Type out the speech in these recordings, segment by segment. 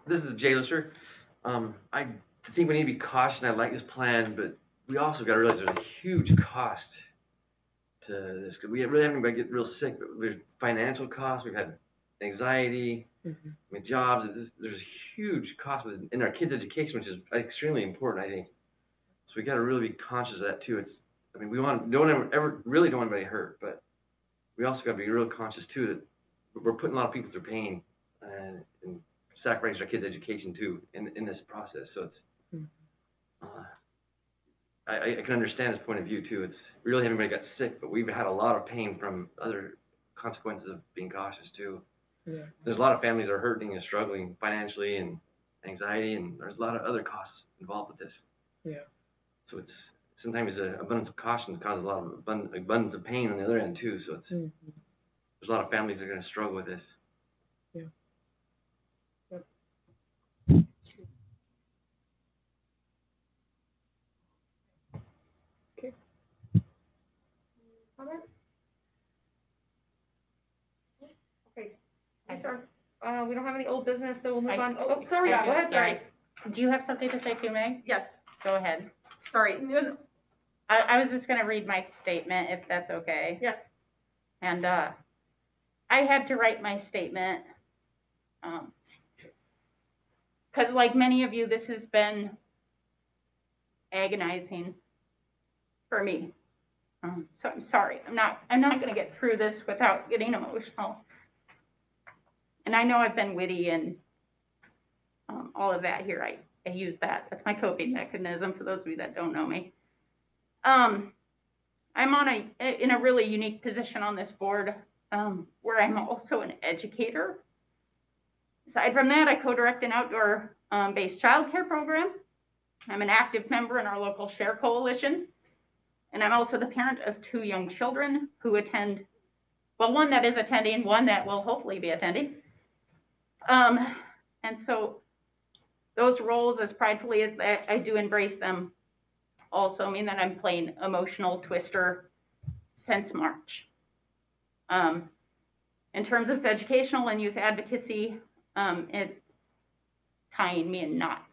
this is Jay Lister. I think we need to be cautious, and I like this plan, but we also got to realize there's a huge cost to this. 'Cause we really haven't anybody get real sick, but there's financial costs. We've had anxiety, Mm-hmm. I mean, jobs. There's a huge cost in our kids' education, which is extremely important, I think. So we got to really be conscious of that too. I mean, we really don't want anybody hurt, but we also got to be real conscious too that we're putting a lot of people through pain and sacrificing our kids' education too in this process. So it's, I can understand his point of view too. It's really everybody got sick, but we've had a lot of pain from other consequences of being cautious too. Yeah. There's a lot of families that are hurting and struggling financially and anxiety, and there's a lot of other costs involved with this. Yeah. So it's sometimes the abundance of caution causes a lot of abundance of pain on the other end too. So it's there's a lot of families that are going to struggle with this. Yeah. Yep. Okay. Comment? Okay. Sorry. We don't have any old business, so we'll move on. Oh, sorry. Go ahead. Sorry. Do you have something to say too, Meg? Yes. Go ahead. Sorry. I was just gonna read my statement, if that's okay. Yes. And, I had to write my statement, 'cause like many of you, this has been agonizing for me. So I'm sorry. I'm not gonna get through this without getting emotional. And I know I've been witty and, all of that here. I use that. That's my coping mechanism for those of you that don't know me. I'm in a really unique position on this board, where I'm also an educator. Aside from that, I co-direct an outdoor, based childcare program. I'm an active member in our local Share Coalition, and I'm also the parent of 2 young children who attend, well, one that is attending, one that will hopefully be attending. And so those roles, as pridefully as I do embrace them, also mean that I'm playing emotional twister since March. In terms of educational and youth advocacy, it's tying me in knots.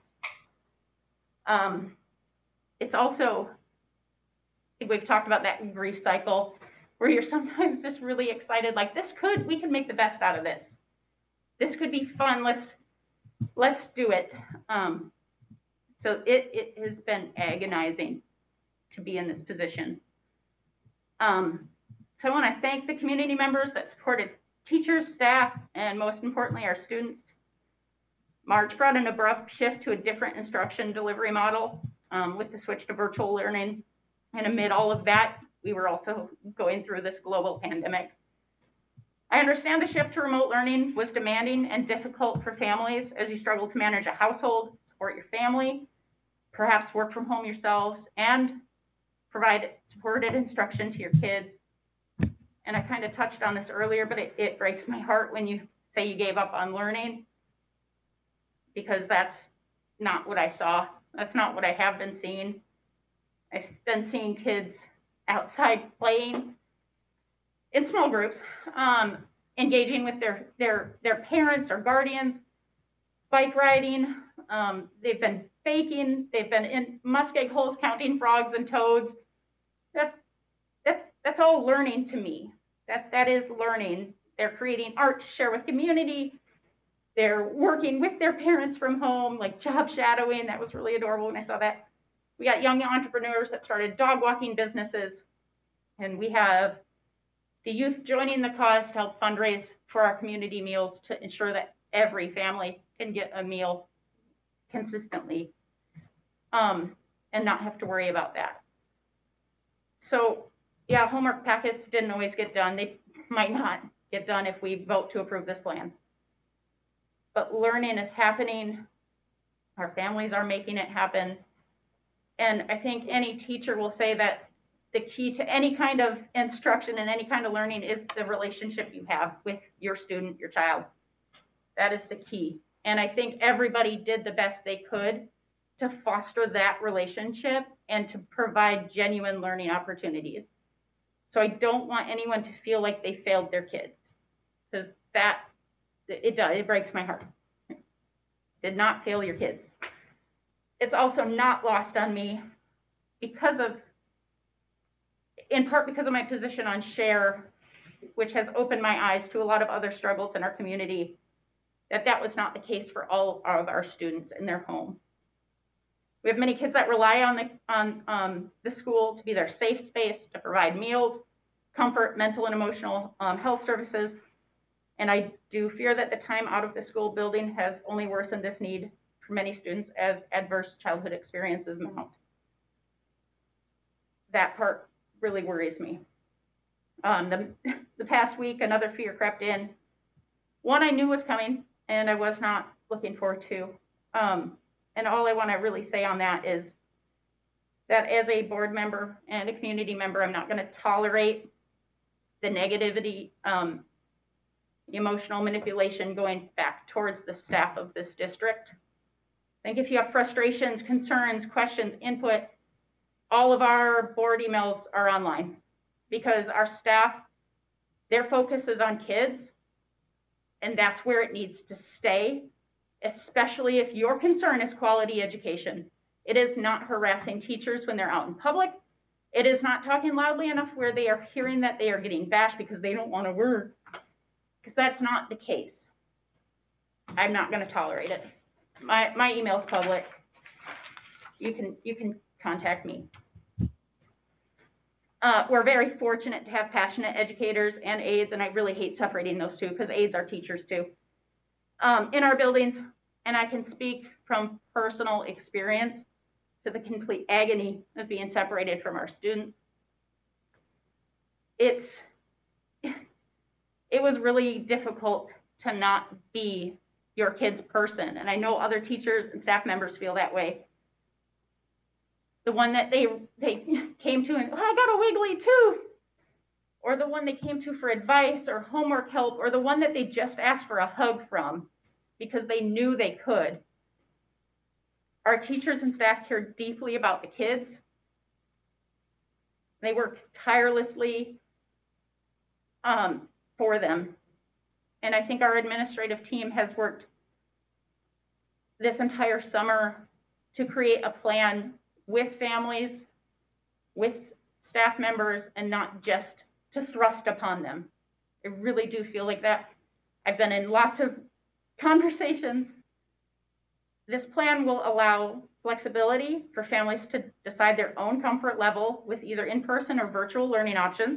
It's also, I think we've talked about that grief cycle, where you're sometimes just really excited, like we can make the best out of this. This could be fun, let's do it. So it has been agonizing to be in this position. So I want to thank the community members that supported teachers, staff, and most importantly, our students. March brought an abrupt shift to a different instruction delivery model, with the switch to virtual learning. And amid all of that, we were also going through this global pandemic. I understand the shift to remote learning was demanding and difficult for families as you struggle to manage a household, support your family, perhaps work from home yourselves, and provide supported instruction to your kids. And I kind of touched on this earlier, but it breaks my heart when you say you gave up on learning, because that's not what I saw. That's not what I have been seeing. I've been seeing kids outside playing in small groups, engaging with their parents or guardians, bike riding. They've been baking. They've been in muskeg holes counting frogs and toads. That's all learning to me. That is learning. They're creating art to share with community. They're working with their parents from home, like job shadowing. That was really adorable when I saw that. We got young entrepreneurs that started dog walking businesses, and we have the youth joining the cause to help fundraise for our community meals to ensure that every family can get a meal consistently, and not have to worry about that. So, yeah, homework packets didn't always get done. They might not get done if we vote to approve this plan. But learning is happening. Our families are making it happen. And I think any teacher will say that the key to any kind of instruction and any kind of learning is the relationship you have with your student, your child. That is the key. And I think everybody did the best they could to foster that relationship and to provide genuine learning opportunities. So I don't want anyone to feel like they failed their kids, because it breaks my heart. did not fail your kids. It's also not lost on me in part because of my position on SHARE, which has opened my eyes to a lot of other struggles in our community, that was not the case for all of our students in their home. We have many kids that rely on the school to be their safe space, to provide meals, comfort, mental and emotional health services. And I do fear that the time out of the school building has only worsened this need for many students as adverse childhood experiences mount. That part really worries me. The past week, another fear crept in. One I knew was coming, and I was not looking forward to. And all I want to really say on that is that as a board member and a community member, I'm not going to tolerate the negativity, emotional manipulation going back towards the staff of this district. I think if you have frustrations, concerns, questions, input, all of our board emails are online, because our staff, their focus is on kids, and that's where it needs to stay, especially if your concern is quality education. It is not harassing teachers when they're out in public. It is not talking loudly enough where they are hearing that they are getting bashed because they don't want to work, because that's not the case. I'm not going to tolerate it. My email's public. You can contact me. We're very fortunate to have passionate educators and aides, and I really hate separating those two because aides are teachers too, in our buildings. And I can speak from personal experience to the complete agony of being separated from our students. It was really difficult to not be your kid's person, and I know other teachers and staff members feel that way. The one that they came to and, oh, I got a wiggly tooth, or the one they came to for advice or homework help, or the one that they just asked for a hug from because they knew they could. Our teachers and staff care deeply about the kids. They work tirelessly for them. And I think our administrative team has worked this entire summer to create a plan with families, with staff members, and not just to thrust upon them. I really do feel like that. I've been in lots of conversations. This plan will allow flexibility for families to decide their own comfort level with either in-person or virtual learning options.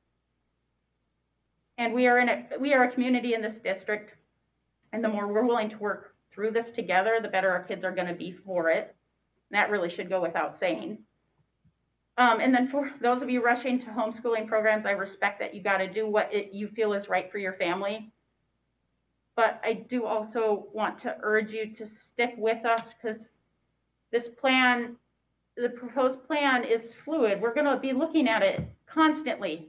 And we are a community in this district, and the more we're willing to work through this together, the better our kids are going to be for it. And that really should go without saying. And then for those of you rushing to homeschooling programs, I respect that you got to do what you feel is right for your family. But I do also want to urge you to stick with us, because this plan, the proposed plan, is fluid. We're going to be looking at it constantly.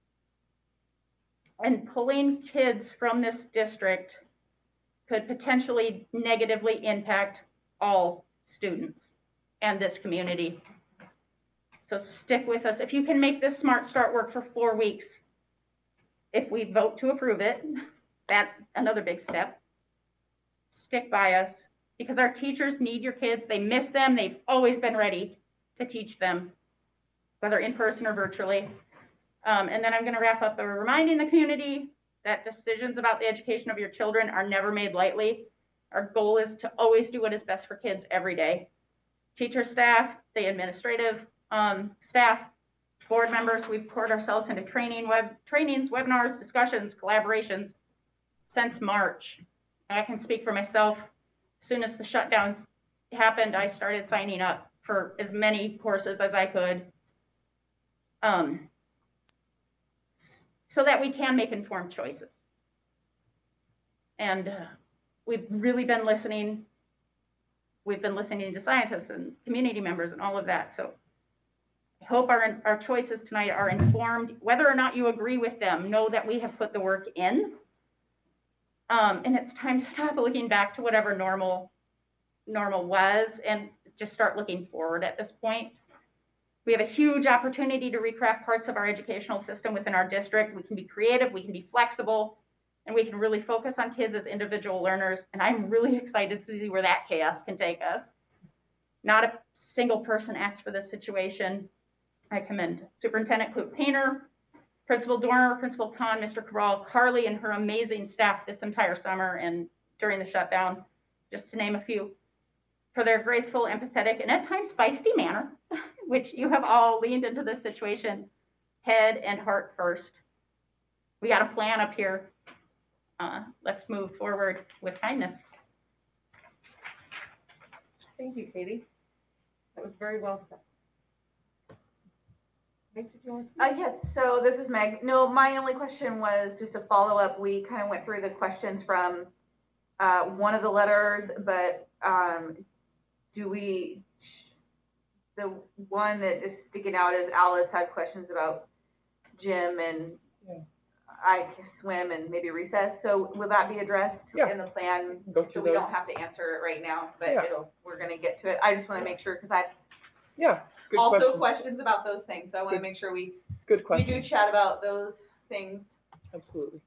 And pulling kids from this district could potentially negatively impact all students and this community. So stick with us. If you can make this Smart Start work for 4 weeks, if we vote to approve it, that's another big step. Stick by us, because our teachers need your kids. They miss them. They've always been ready to teach them, whether in person or virtually. And then I'm going to wrap up by reminding the community that decisions about the education of your children are never made lightly. Our goal is to always do what is best for kids every day. Teacher staff, the administrative staff, board members, we've poured ourselves into trainings, webinars, discussions, collaborations since March. And I can speak for myself. As soon as the shutdown happened, I started signing up for as many courses as I could, so that we can make informed choices. And we've really been listening. We've been listening to scientists and community members and all of that. So I hope our choices tonight are informed. Whether or not you agree with them, know that we have put the work in. And it's time to stop looking back to whatever normal was and just start looking forward at this point. We have a huge opportunity to recraft parts of our educational system within our district. We can be creative, we can be flexible, and we can really focus on kids as individual learners, and I'm really excited to see where that chaos can take us. Not a single person asked for this situation. I commend Superintendent Clute Painter, Principal Dorner, Principal Kahn, Mr. Cabral, Carly, and her amazing staff this entire summer and during the shutdown, just to name a few, for their graceful, empathetic, and at times feisty manner, which you have all leaned into this situation, head and heart first. We got a plan up here. Let's move forward with kindness. Thank you, Katie. That was very well said. Meg, did you want to? Yes, so this is Meg. No, my only question was just a follow-up. We kind of went through the questions from one of the letters, but the one that is sticking out is Alice had questions about gym and I swim and maybe recess. So will that be addressed in the plan? Go So through we those. don't have to answer it right now, but Yeah. we're going to get to it. I just want to make sure, because I've Yeah, good also question. questions about those things. So I want to Good. make sure we Good do question, chat about those things. absolutely.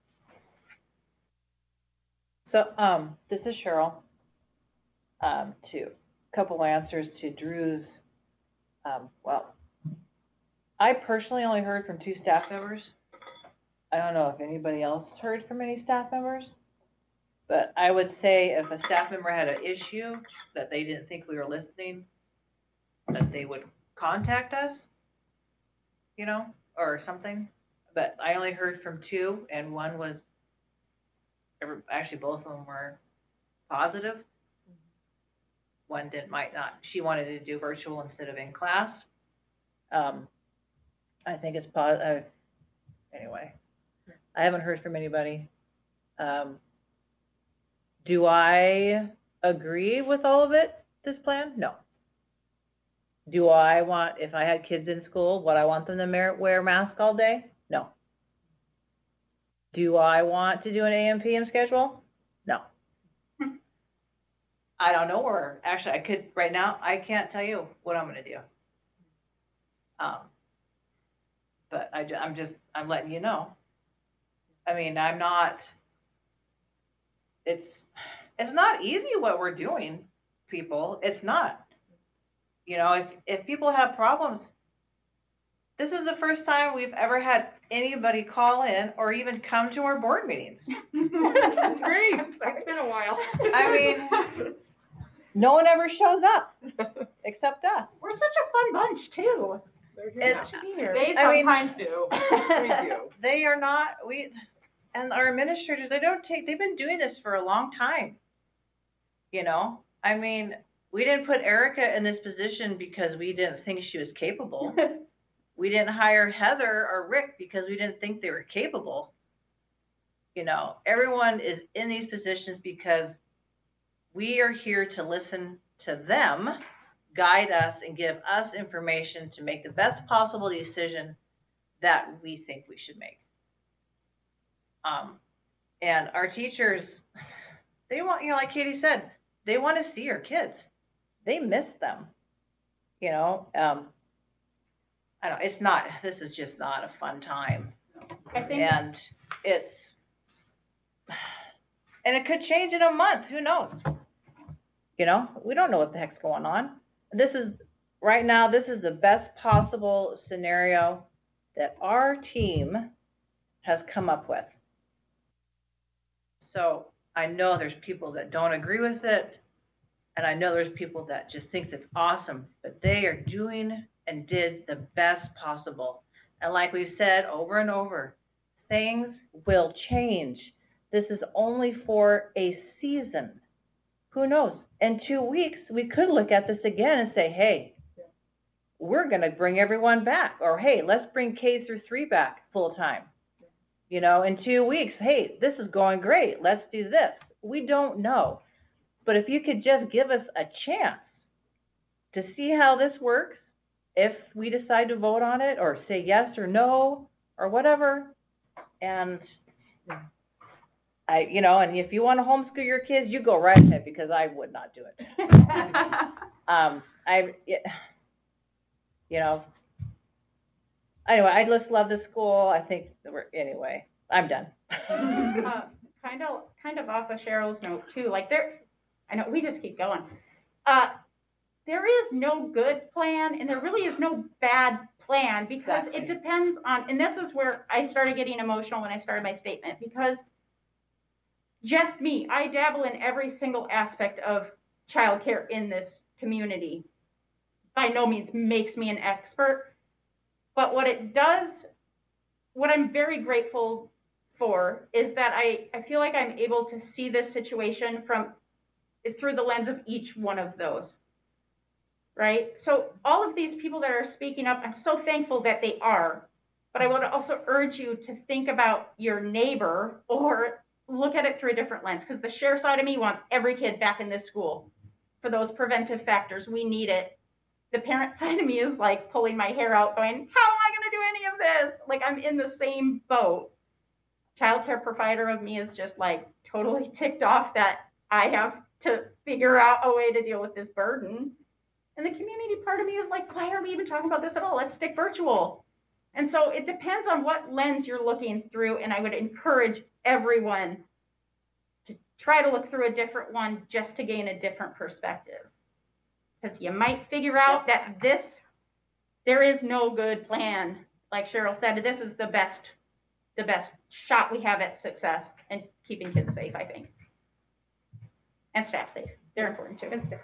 So, this is Cheryl. To a couple answers to Drew's, well, I personally only heard from 2 staff members. I don't know if anybody else heard from any staff members, but I would say if a staff member had an issue that they didn't think we were listening, that they would contact us, you know, or something. But I only heard from 2, and one was, actually both of them were positive. One she wanted to do virtual instead of in class. I think it's anyway, I haven't heard from anybody. Do I agree with all of it, this plan? No. Do I want, if I had kids in school, would I want them to wear a mask all day? No. Do I want to do an AM PM schedule? No. I don't know where, actually, I could, right now, I can't tell you what I'm gonna do. But I'm letting you know. I mean, it's not easy what we're doing, people, it's not. You know, if people have problems, this is the first time we've ever had anybody call in or even come to our board meetings. That's great. It's been a while. I mean, no one ever shows up except us. We're such a fun bunch, too. They sometimes do. We do. They are not, and our administrators, they've been doing this for a long time. You know, I mean, we didn't put Erica in this position because we didn't think she was capable. We didn't hire Heather or Rick because we didn't think they were capable. You know, everyone is in these positions because we are here to listen to them, guide us, and give us information to make the best possible decision that we think we should make. And our teachers, they want, you know, like Katie said, they want to see our kids. They miss them. You know, I don't, this is just not a fun time. I think, And it could change in a month, who knows? You know, we don't know what the heck's going on. Right now, this is the best possible scenario that our team has come up with. So I know there's people that don't agree with it, and I know there's people that just think it's awesome, but they are doing and did the best possible. And like we've said over and over, things will change. This is only for a season. Who knows? In 2 weeks, we could look at this again and say, hey, we're going to bring everyone back. Or, hey, let's bring K through 3 back full time. You know, in 2 weeks, hey, this is going great. Let's do this. We don't know. But if you could just give us a chance to see how this works, if we decide to vote on it or say yes or no or whatever, and you know, and if you want to homeschool your kids, you go right ahead, because I would not do it. You know, anyway, I just love the school. I think anyway, I'm done. kind of off of Cheryl's note too, like I know, we just keep going. There is no good plan, and there really is no bad plan, because it depends on, and this is where I started getting emotional when I started my statement, because just me, I dabble in every single aspect of childcare in this community. By no means makes me an expert, but what I'm very grateful for is that I feel like I'm able to see this situation through the lens of each one of those, right? So all of these people that are speaking up, I'm so thankful that they are, but I want to also urge you to think about your neighbor or look at it through a different lens, because the share side of me wants every kid back in this school for those preventive factors. We need it. The parent side of me is like pulling my hair out going, how am I going to do any of this? Like, I'm in the same boat. Childcare provider of me is just like totally ticked off that I have to figure out a way to deal with this burden. And the community part of me is like, why are we even talking about this at all? Let's stick virtual. And so it depends on what lens you're looking through, and I would encourage everyone to try to look through a different one just to gain a different perspective. Because you might figure out that there is no good plan. Like Cheryl said, this is the best shot we have at success and keeping kids safe, I think. And staff safe. They're important too. And staff.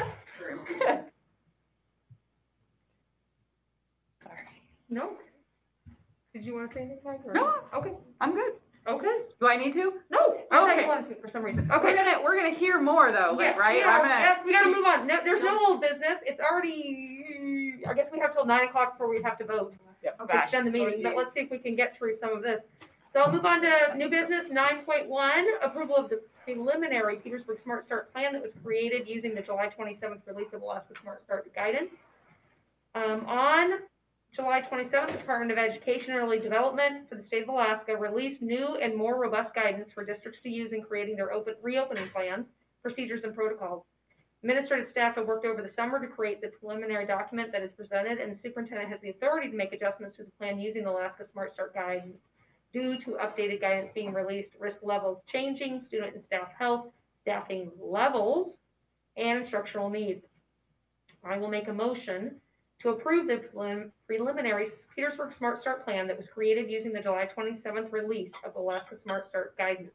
Sorry. No? Did you want to say anything, Mike? or- No. Okay. I'm good. Okay. Do I need to? No. Okay. I wanted to for some reason. Okay. We're gonna hear more though, like, Yeah, right? yeah, I'm gonna. yeah, we gotta move on. No, there's no old business. It's already, I guess we have till 9 o'clock before we have to vote. Yep. To extend the meeting, but let's see if we can get through some of this. So I'll move on to new business 9.1, approval of the preliminary Petersburg Smart Start plan that was created using the July 27th release of Alaska Smart Start guidance. On July 27th, the Department of Education and Early Development for the state of Alaska released new and more robust guidance for districts to use in creating their reopening plans, procedures, and protocols. Administrative staff have worked over the summer to create the preliminary document that is presented, and the superintendent has the authority to make adjustments to the plan using the Alaska Smart Start guidance due to updated guidance being released, risk levels changing, student and staff health, staffing levels, and instructional needs. I will make a motion to approve the preliminary Petersburg Smart Start plan that was created using the July 27th release of Alaska Smart Start guidance.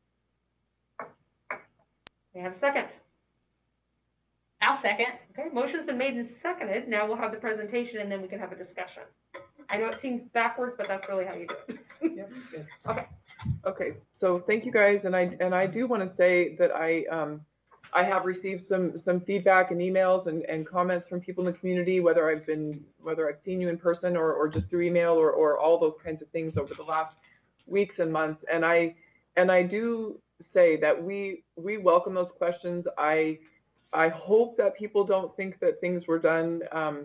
May I have a second? I'll second. Okay, motion's been made and seconded. Now we'll have the presentation and then we can have a discussion. I know it seems backwards, but that's really how you do it. Yep, yes. Okay. Okay, so thank you guys, and I do want to say that I have received some feedback and emails and comments from people in the community, whether I've seen you in person or just through email or all those kinds of things over the last weeks and months. And I do say that we welcome those questions. I hope that people don't think that things were done,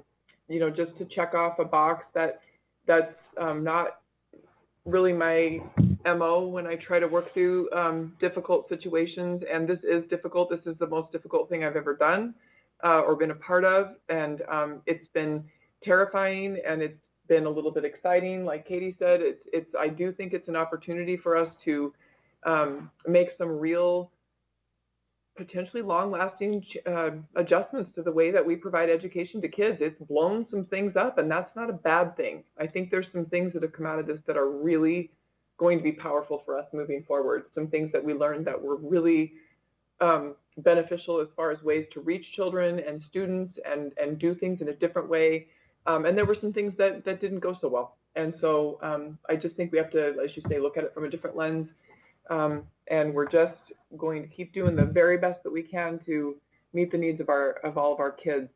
just to check off a box. That's not really my MO when I try to work through difficult situations, and this is difficult. This is the most difficult thing I've ever done or been a part of, and it's been terrifying, and it's been a little bit exciting. Like Katie said, I do think it's an opportunity for us to make some real, potentially long-lasting adjustments to the way that we provide education to kids. It's blown some things up, and that's not a bad thing. I think there's some things that have come out of this that are really going to be powerful for us moving forward. Some things that we learned that were really beneficial as far as ways to reach children and students and do things in a different way. And there were some things that didn't go so well. And so I just think we have to, as you say, look at it from a different lens. And we're just going to keep doing the very best that we can to meet the needs of all of our kids.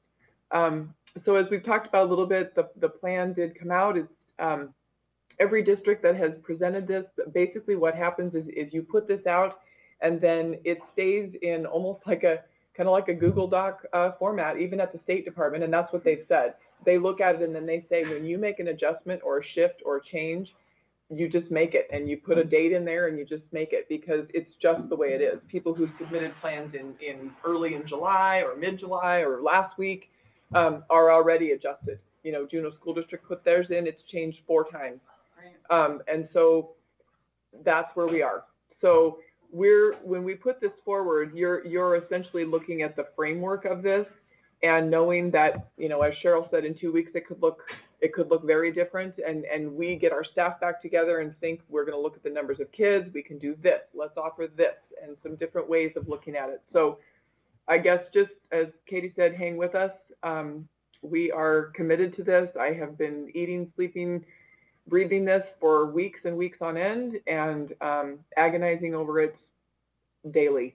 So as we've talked about a little bit, the plan did come out. It's every district that has presented this, basically what happens is you put this out and then it stays in almost like kind of like a Google Doc format, even at the State Department, and that's what they've said. They look at it and then they say, when you make an adjustment or a shift or a change, you just make it, and you put a date in there and you just make it, because it's just the way it is. People who submitted plans in early in July or mid-July or last week are already adjusted. Juneau School District put theirs in, it's changed 4 times. And so that's where we are. So when we put this forward, you're essentially looking at the framework of this and knowing that, you know, as Cheryl said, in 2 weeks, it could look very different, and we get our staff back together and think, we're gonna look at the numbers of kids, we can do this, let's offer this, and some different ways of looking at it. So I guess just as Katie said, hang with us. We are committed to this. I have been eating, sleeping, breathing this for weeks and weeks on end, and agonizing over it daily.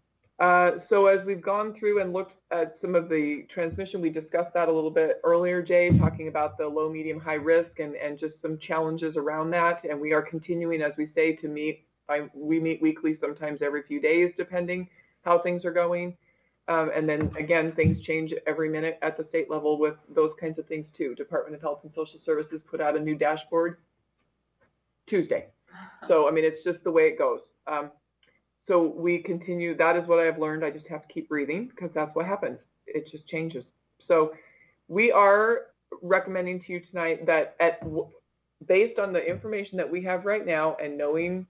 So as we've gone through and looked at some of the transmission, we discussed that a little bit earlier, Jay, talking about the low, medium, high risk, and just some challenges around that. And we are continuing, as we say, to meet. We meet weekly, sometimes every few days, depending how things are going. And then again, things change every minute at the state level with those kinds of things too. Department of Health and Social Services put out a new dashboard Tuesday. So, I mean, it's just the way it goes. So we continue, that is what I have learned. I just have to keep breathing, because that's what happens. It just changes. So we are recommending to you tonight that based on the information that we have right now, and knowing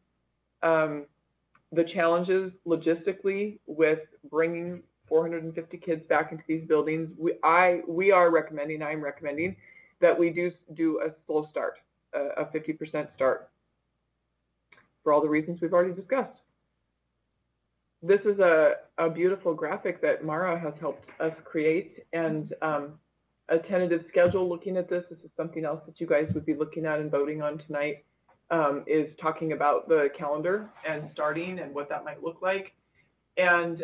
the challenges logistically with bringing 450 kids back into these buildings, I'm recommending that we do a slow start, a 50% start, for all the reasons we've already discussed. This is a beautiful graphic that Mara has helped us create, and a tentative schedule looking at this. This is something else that you guys would be looking at and voting on tonight, is talking about the calendar and starting and what that might look like. And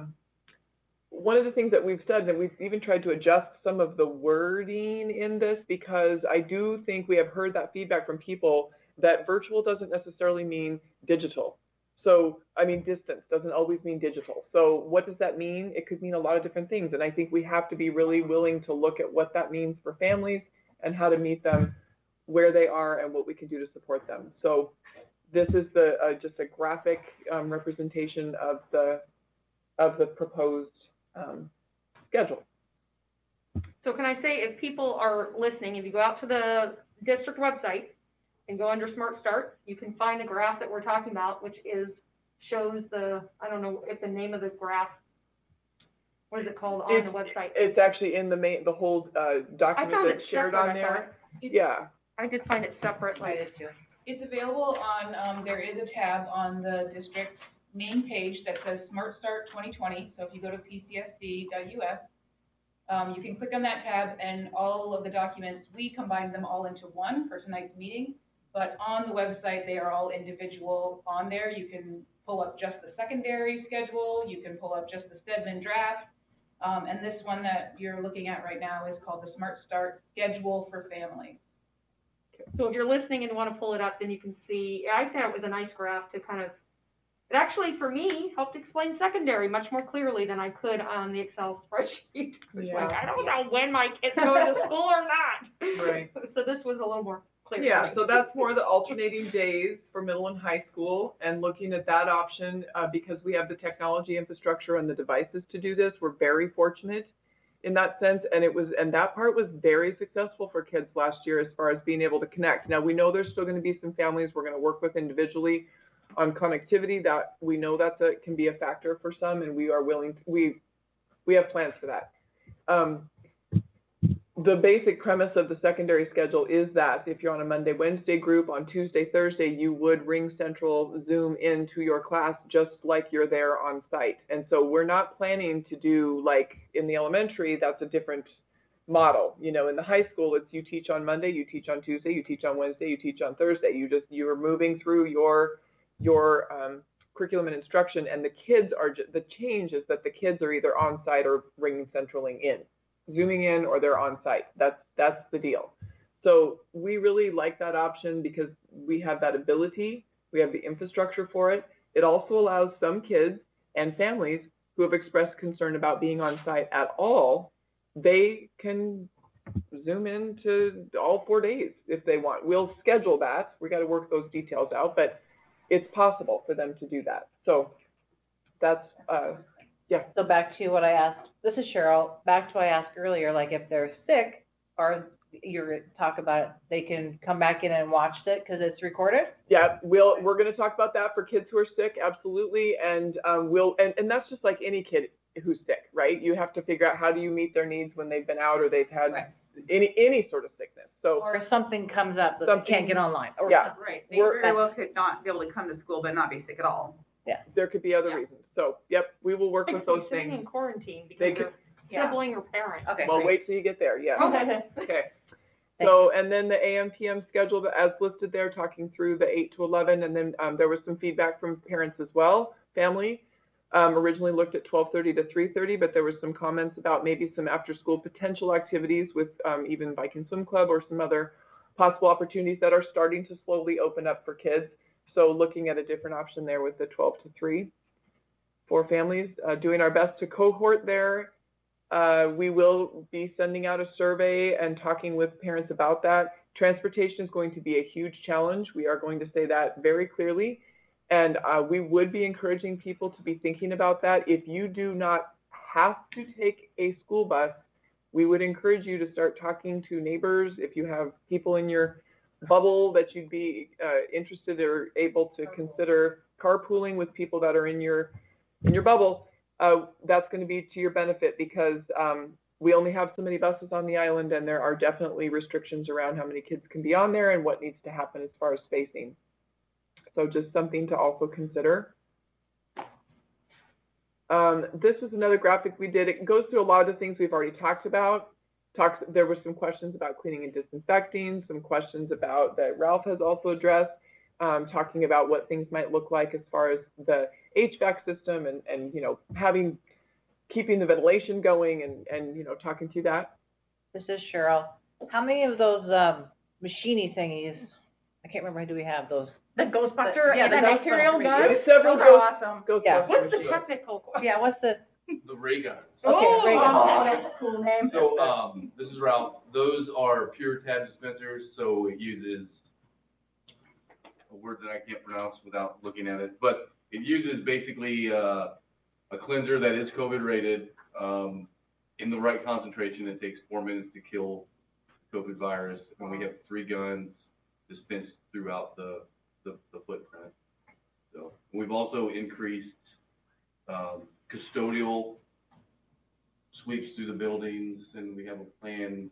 one of the things that we've said, that we've even tried to adjust some of the wording in this, because I do think we have heard that feedback from people that virtual doesn't necessarily mean digital. So, I mean, distance doesn't always mean digital. So what does that mean? It could mean a lot of different things. And I think we have to be really willing to look at what that means for families and how to meet them where they are and what we can do to support them. So this is just a graphic representation of the proposed schedule. So can I say, if people are listening, if you go out to the district website and go under Smart Start, you can find a graph that we're talking about, which shows I don't know if the name of the graph, what is it called on the website? It's actually in the whole document that's shared on there. Yeah. I did find it separate. It's available on, there is a tab on the district's main page that says Smart Start 2020. So if you go to pcsc.us, you can click on that tab, and all of the documents, we combine them all into one for tonight's meeting. But on the website, they are all individual on there. You can pull up just the secondary schedule. You can pull up just the Stedman draft. And this one that you're looking at right now is called the Smart Start Schedule for Families. So if you're listening and want to pull it up, then you can see, I thought it was a nice graph to kind of, it actually, for me, helped explain secondary much more clearly than I could on the Excel spreadsheet. Yeah. Like, I don't know when my kids go to school or not. Right. So this was a little more clear. Yeah, so that's more the alternating days for middle and high school, and looking at that option, because we have the technology infrastructure and the devices to do this. We're very fortunate in that sense, and that part was very successful for kids last year as far as being able to connect. Now, we know there's still going to be some families we're going to work with individually on connectivity, that we know can be a factor for some, and we are willing to, we have plans for that. The basic premise of the secondary schedule is that if you're on a Monday, Wednesday group, on Tuesday, Thursday, you would Ring Central Zoom into your class just like you're there on site. And so we're not planning to do, like in the elementary, that's a different model. You know, in the high school, it's you teach on Monday, you teach on Tuesday, you teach on Wednesday, you teach on Thursday. You're moving through your curriculum and instruction, and the kids are, the change is that the kids are either on site or Ring Centraling in. Zooming in, or they're on site. That's the deal. So we really like that option because we have that ability, we have the infrastructure for it. It also allows some kids and families who have expressed concern about being on site at all, they can Zoom in to all 4 days if they want. We'll schedule that. We got to work those details out, but it's possible for them to do that. So that's, yeah. So back to what I asked, this is Cheryl, back to what I asked earlier, like if they're sick, are you're, talk about it, they can come back in and watch it, cause it's recorded? Yeah, we're gonna talk about that for kids who are sick, absolutely, and, and that's just like any kid who's sick, right? You have to figure out how do you meet their needs when they've been out or they've had Right. any sort of sickness, so. Or if something comes up that they Something- can't get online, or Yeah. Right, they We're- very well could not be able to come to school but not be sick at all. There could be other reasons, so, yep, we will work with Like those sitting things. in quarantine They because could- they're sibling or parent. Okay, Well, great. wait till you get there, yeah. Okay. Okay. So, and then the AM, PM schedule as listed there, talking through the 8 to 11, and then, there was some feedback from parents as well, family. Originally looked at 12:30 to 3:30, but there was some comments about maybe some after-school potential activities with, even Viking Swim Club or some other possible opportunities that are starting to slowly open up for kids. So looking at a different option there with the 12 to 3 for families, doing our best to cohort there. We will be sending out a survey and talking with parents about that. Transportation is going to be a huge challenge. We are going to say that very clearly. And we would be encouraging people to be thinking about that. If you do not have to take a school bus, we would encourage you to start talking to neighbors. If you have people in your bubble that you'd be interested or able to consider carpooling with people that are in your bubble, that's going to be to your benefit because we only have so many buses on the island, and there are definitely restrictions around how many kids can be on there and what needs to happen as far as spacing. So just something to also consider. This is another graphic we did. It goes through a lot of the things we've already talked about. There were some questions about cleaning and disinfecting, some questions about that Ralph has also addressed, talking about what things might look like as far as the HVAC system and you know, keeping the ventilation going and you know, talking through that. This is Cheryl. How many of those, machine-y thingies, I can't remember, do we have those? The Ghostbuster Yeah, the antibacterial Ghostbuster. gun? There's several Those are awesome. Ghostbusters What's the machines. technical? Yeah, what's the, The ray guns. okay, great. Oh, that's a cool name. So, this is Ralph. Those are pure tab dispensers, so it uses a word that I can't pronounce without looking at it, but it uses basically, a cleanser that is COVID rated, in the right concentration. It takes 4 minutes to kill COVID virus, and we have 3 guns dispensed throughout the footprint. So, we've also increased, custodial sweeps through the buildings, and we have a plan,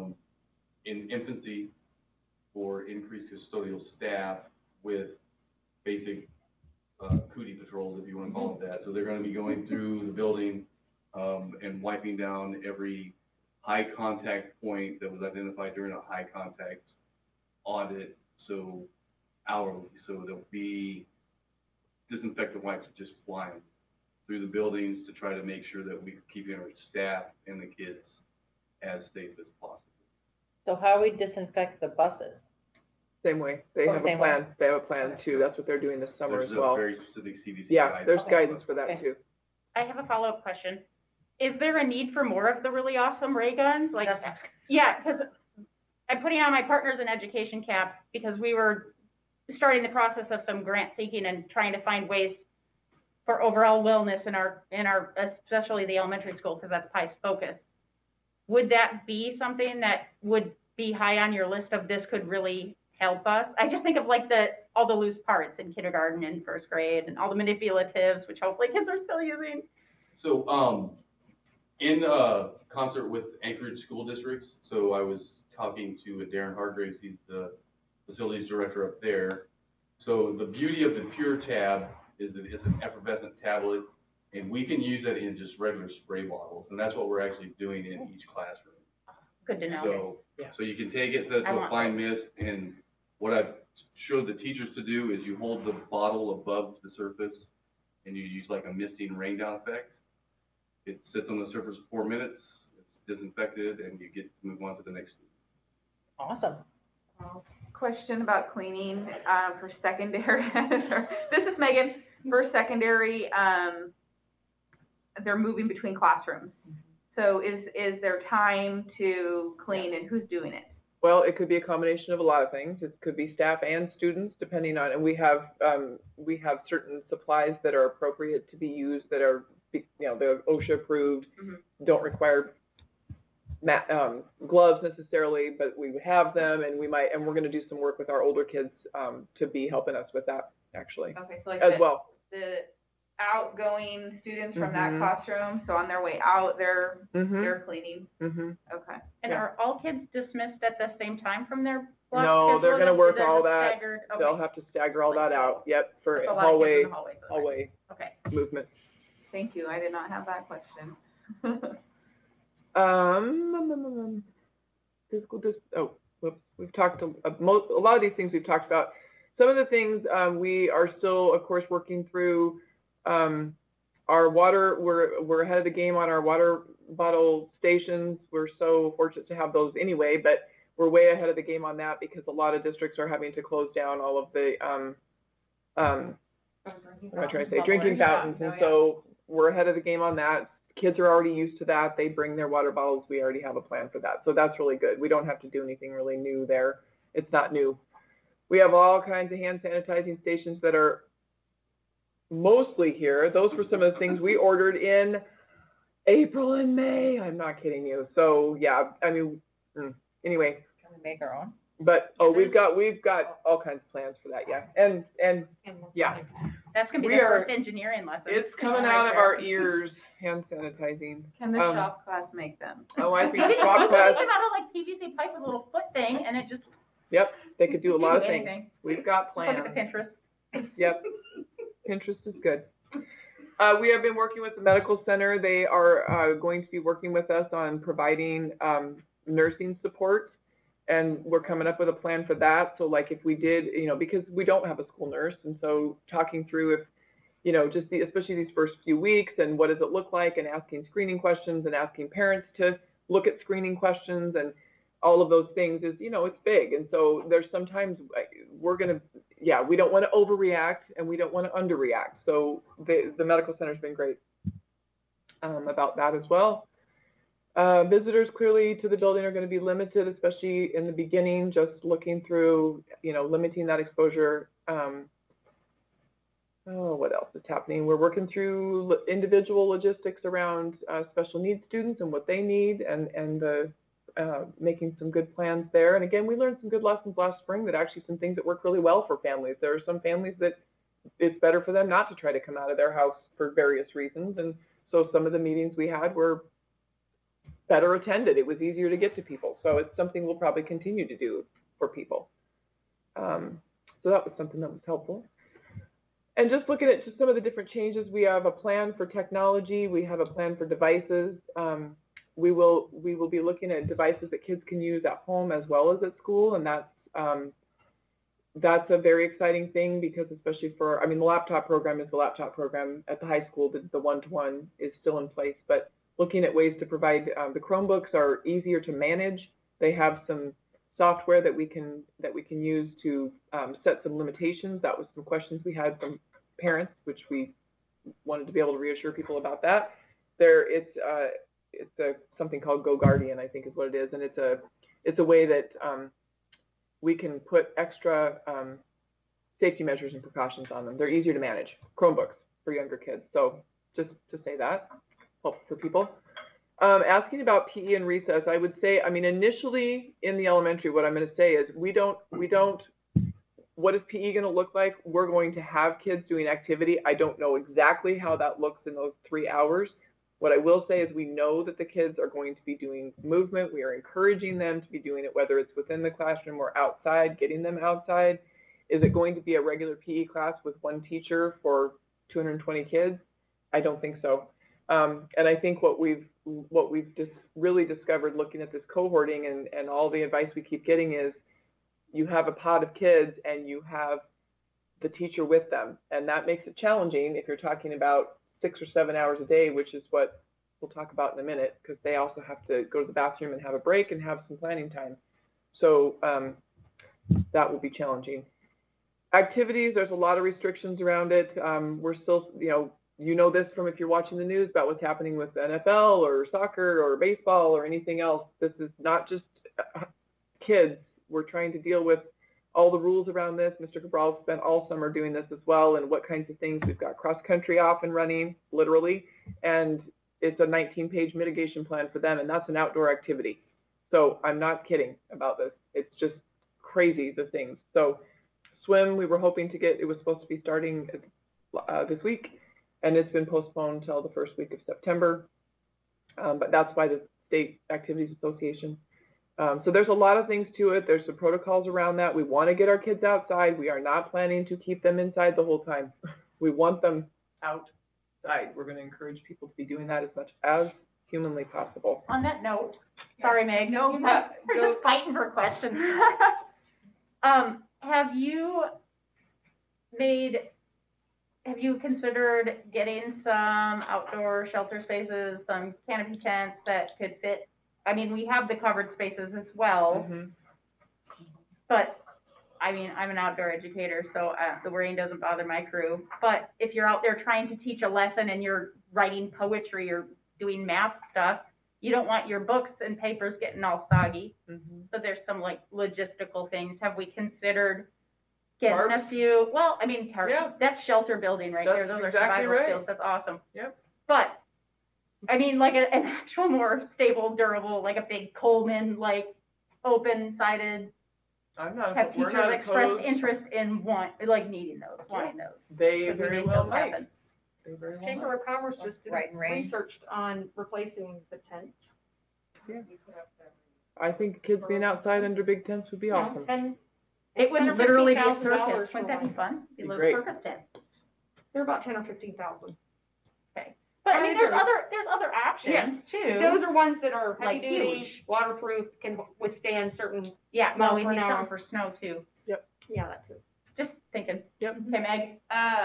in infancy for increased custodial staff with basic, cootie patrols, if you wanna call it that. So they're gonna be going through the building, and wiping down every high contact point that was identified during a high contact audit, so hourly. So there'll be disinfectant wipes just flying through the buildings to try to make sure that we're keeping our staff and the kids as safe as possible. so how we disinfect the buses? Same way. They have a Same way. plan. They have a plan too. That's what they're doing this summer as There's well. a very specific CDC Yeah, guide. there's Okay. guidance for that Okay. too. I have a follow-up question. Is there a need for more of the really awesome ray guns? Like, yeah, because I'm putting on my Partners in Education cap because we were starting the process of some grant seeking and trying to find ways for overall wellness in our, especially the elementary school, because that's PIE's focus. Would that be something that would be high on your list of this could really help us? I just think of like all the loose parts in kindergarten and first grade and all the manipulatives, which hopefully kids are still using. So, in concert with Anchorage School Districts, so I was talking to Darren Hargraves, he's the facilities director up there. So the beauty of the Pure Tab is that it's an effervescent tablet, and we can use it in just regular spray bottles, and that's what we're actually doing in each classroom. Good to know. So, Yeah. so you can take it to I a want fine mist, and what I've showed the teachers to do is you hold the bottle above the surface, and you use like a misting rain down effect. It sits on the surface for 4 minutes, it's disinfected, and you get to move on to the next. Awesome. Question about cleaning, for secondary, this is Megan, for secondary, they're moving between classrooms. So is there time to clean and who's doing it? Well, it could be a combination of a lot of things. It could be staff and students, depending on, and we have certain supplies that are appropriate to be used that are, you know, they're OSHA approved, don't require, gloves necessarily, but we have them, and we're gonna do some work with our older kids, to be helping us with that, actually, Okay, so like as well. the outgoing students from that Mhm. classroom, so on their way out, they're Mhm, cleaning, mhm. okay. And Yeah. are all kids dismissed at the same time from their block? No, they're gonna work all that. Staggered, They'll okay. have to stagger all that out, yep, for That's a lot of kids in hallway, the hallway, so that- hallway Okay. movement. Thank you, I did not have that question. Physical whoops, we've talked, a lot of these things we've talked about. Some of the things, we are still, of course, working through, our water, we're ahead of the game on our water bottle stations. We're so fortunate to have those anyway, but we're way ahead of the game on that because a lot of districts are having to close down all of the, what am I trying to say, drinking fountains, and so we're ahead of the game on that. Kids are already used to that. They bring their water bottles. We already have a plan for that. So that's really good. We don't have to do anything really new there. It's not new. We have all kinds of hand sanitizing stations that are mostly here. Those were some of the things we ordered in April and May. I'm not kidding you. So yeah, I mean, anyway. Can we make our own? But, we've got all kinds of plans for that, yeah. And yeah. That's gonna be We the are- first engineering lesson. It's coming out of our ears, hand sanitizing. Can the shop class make them? Oh, I think You can shop think class, about a like PVC pipe with a little foot thing, and it just. yep, they could do a lot of do things. anything. We've got Look plans. at the Pinterest. Yep. Pinterest is good. We have been working with the medical center. They are, going to be working with us on providing, nursing support. And we're coming up with a plan for that. So like if we did, because we don't have a school nurse, and so talking through if, just especially these first few weeks and what does it look like, and asking screening questions and asking parents to look at screening questions and all of those things is, it's big. And so there's sometimes we don't want to overreact and we don't want to underreact. So the medical center's been great, about that as well. Visitors clearly to the building are going to be limited, especially in the beginning, just looking through, limiting that exposure. What else is happening? We're working through individual logistics around special needs students and what they need, and making some good plans there. And again, we learned some good lessons last spring, that actually some things that work really well for families. There are some families that it's better for them not to try to come out of their house for various reasons. And so some of the meetings we had were better attended. It was easier to get to people. So it's something we'll probably continue to do for people. So that was something that was helpful. And just looking at just some of the different changes, we have a plan for technology. We have a plan for devices. We will be looking at devices that kids can use at home as well as at school. And that's a very exciting thing, because especially the laptop program is the laptop program at the high school. The one-to-one is still in place, but looking at ways to provide, the Chromebooks are easier to manage. They have some software that we can use to set some limitations. That was some questions we had from parents, which we wanted to be able to reassure people about that. It's something called GoGuardian, I think is what it is, and it's a way that we can put extra safety measures and precautions on them. They're easier to manage. Chromebooks for younger kids. So just to say that. For people. Asking about PE and recess, I would say, initially in the elementary, what I'm going to say is what is PE going to look like? We're going to have kids doing activity. I don't know exactly how that looks in those 3 hours. What I will say is we know that the kids are going to be doing movement. We are encouraging them to be doing it, whether it's within the classroom or outside, getting them outside. Is it going to be a regular PE class with one teacher for 220 kids? I don't think so. And I think what we've just really discovered looking at this cohorting and all the advice we keep getting is you have a pod of kids and you have the teacher with them. And that makes it challenging if you're talking about 6 or 7 hours a day, which is what we'll talk about in a minute, because they also have to go to the bathroom and have a break and have some planning time. So that will be challenging. Activities, there's a lot of restrictions around it. We're still, you know this from if you're watching the news about what's happening with NFL or soccer or baseball or anything else. This is not just kids. We're trying to deal with all the rules around this. Mr. Cabral spent all summer doing this as well, and what kinds of things. We've got cross country off and running, literally, and it's a 19-page mitigation plan for them, and that's an outdoor activity. So I'm not kidding about this. It's just crazy, the things. So swim, we were hoping to get, it was supposed to be starting this week, and it's been postponed till the first week of September. But that's by the State Activities Association. So there's a lot of things to it. There's some protocols around that. We want to get our kids outside. We are not planning to keep them inside the whole time. We want them outside. We're going to encourage people to be doing that as much as humanly possible. On that note, sorry, Meg, No, we're just fighting for questions. Have you considered getting some outdoor shelter spaces, some canopy tents that could fit? I mean, we have the covered spaces as well, but, I mean, I'm an outdoor educator, so the rain doesn't bother my crew. But if you're out there trying to teach a lesson and you're writing poetry or doing math stuff, you don't want your books and papers getting all soggy. So there's some, like, logistical things. Have we considered getting a few? Well, I mean, Yeah. that's shelter building right there. Those exactly are survival right. skills. That's awesome. Yep. But, I mean, like an actual more stable, durable, like a big Coleman, like open-sided, I'm not, have we're teachers not express opposed. interest in needing those, wanting those. They Because we very need well those might. happen. They very well Chamber of Commerce just did Right, rain. researched on replacing the tent. might. I think kids being outside under big tents would be awesome. And It would $10,000 or literally be a $15,000 circus. for Wouldn't that be one. fun? Be a Be little great. circus tent. they're about 10 or 15,000. Okay. But I I mean, there's agree. other options too. Those are ones that are Like heavy duty, huge. waterproof, can withstand certain, Yeah, well, we miles per need hour. something for snow too. yeah, that too. Just thinking. Yep. Okay, Meg?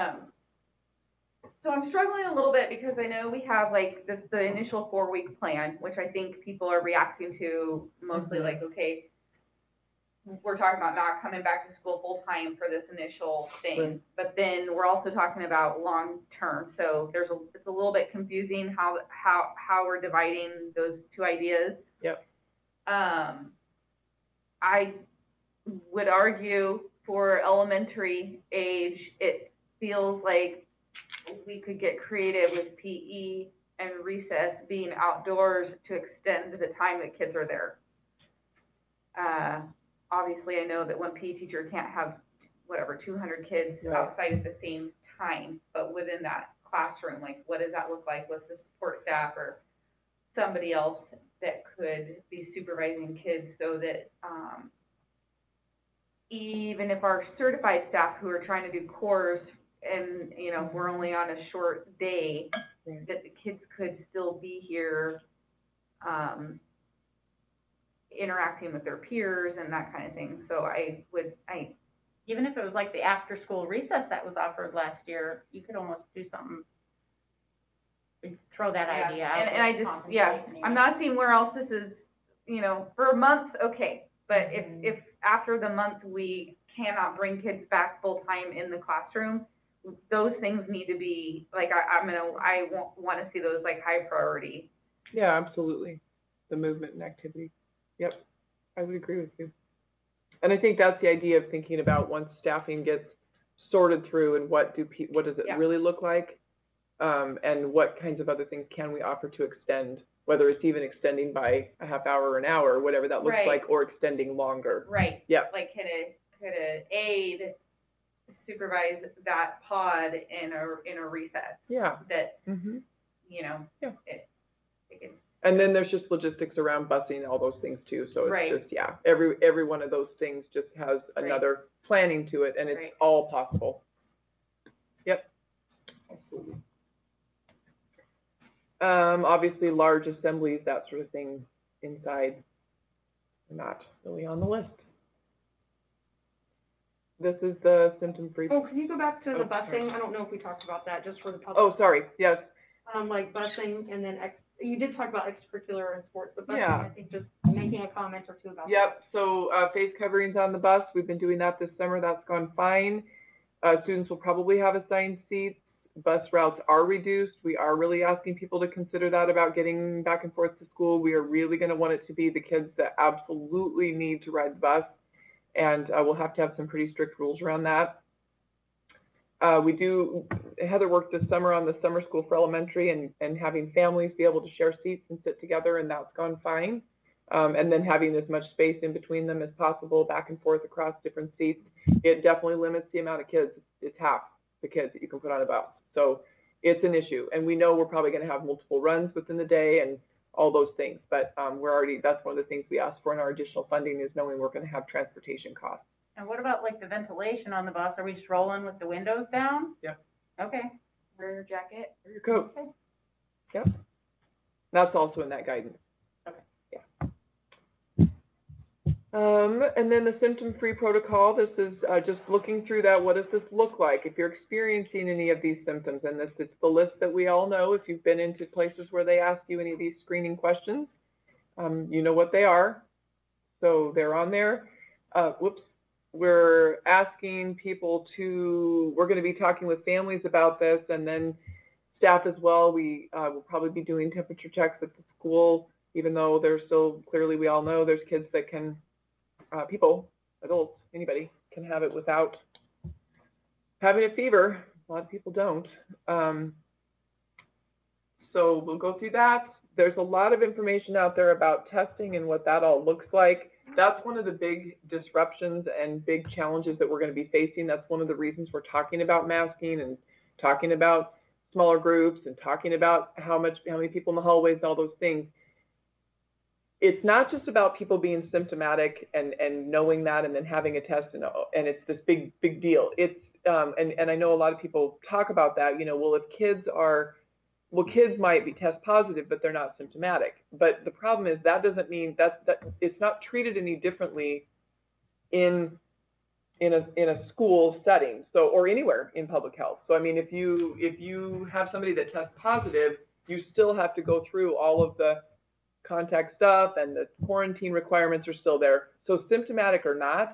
So I'm struggling a little bit because I know we have like the initial 4-week plan, which I think people are reacting to mostly like, okay, we're talking about not coming back to school full-time for this initial thing. Right. But then we're also talking about long-term, so it's a little bit confusing how we're dividing those two ideas. Yep. I would argue for elementary age, it feels like we could get creative with PE and recess being outdoors to extend the time that kids are there. Obviously, I know that one PE teacher can't have, 200 kids Right. outside at the same time, but within that classroom, like, what does that look like? What's the support staff or somebody else that could be supervising kids so that, even if our certified staff who are trying to do cores and, we're only on a short day, Right. that the kids could still be here, interacting with their peers and that kind of thing. So Even if it was like the after-school recess that was offered last year, you could almost do something, throw that idea out. And I just, I'm not seeing where else this is, for a month, okay. But if after the month we cannot bring kids back full-time in the classroom, those things need to be, like, I want to see those like high priority. Yeah, absolutely. The movement and activity. Yep, I would agree with you. And I think that's the idea of thinking about once staffing gets sorted through and what does it Yeah. really look like? And what kinds of other things can we offer to extend, whether it's even extending by a half hour or an hour, whatever that looks Right. like, or extending longer. Right. Yep. Like, could a aide supervise that pod in a recess Yeah. that, Yeah. it can. And then there's just logistics around busing and all those things too, so it's Right. just, yeah, every one of those things just has Right. another planning to it, and it's Right. all possible. Yep. Absolutely. Obviously, large assemblies, that sort of thing inside, not really on the list. This is the symptom-free, Oh, can you go back to the Oh, sorry. busing? I don't know if we talked about that, just for the public. oh, sorry, yes, Like busing and then you did talk about extracurricular and sports, but busing, Yeah. I think just making a comment or two about that. yep, so, face coverings on the bus, we've been doing that this summer, that's gone fine. Students will probably have assigned seats, bus routes are reduced, we are really asking people to consider that about getting back and forth to school. We are really gonna want it to be the kids that absolutely need to ride the bus, and, we'll have to have some pretty strict rules around that. Heather worked this summer on the summer school for elementary and having families be able to share seats and sit together, and that's gone fine. And then having as much space in between them as possible, back and forth across different seats. It definitely limits the amount of kids. It's half the kids that you can put on a bus. So it's an issue. And we know we're probably going to have multiple runs within the day and all those things. But that's one of the things we asked for in our additional funding, is knowing we're going to have transportation costs. And what about like the ventilation on the bus? Are we just rolling with the windows down? Yep. Okay. Wear your jacket. Wear your coat. Okay. Yep. That's also in that guidance. Okay. Yeah. And then the symptom-free protocol, this is just looking through that. What does this look like if you're experiencing any of these symptoms? And it's the list that we all know. If you've been into places where they ask you any of these screening questions, you know what they are. So they're on there. We're asking people we're going to be talking with families about this, and then staff as well. We will probably be doing temperature checks at the school, even though there's still, clearly we all know there's kids that can, adults, anybody can have it without having a fever. A lot of people don't. So we'll go through that. There's a lot of information out there about testing and what that all looks like. That's one of the big disruptions and big challenges that we're going to be facing. That's one of the reasons we're talking about masking and talking about smaller groups and talking about how many people in the hallways and all those things. It's not just about people being symptomatic and knowing that and then having a test and it's this big deal. It's and I know a lot of people talk about that. Well, if kids might be test positive, but they're not symptomatic. But the problem is that doesn't mean that it's not treated any differently in a school setting, or anywhere in public health. So I mean, if you have somebody that tests positive, you still have to go through all of the contact stuff, and the quarantine requirements are still there. So symptomatic or not,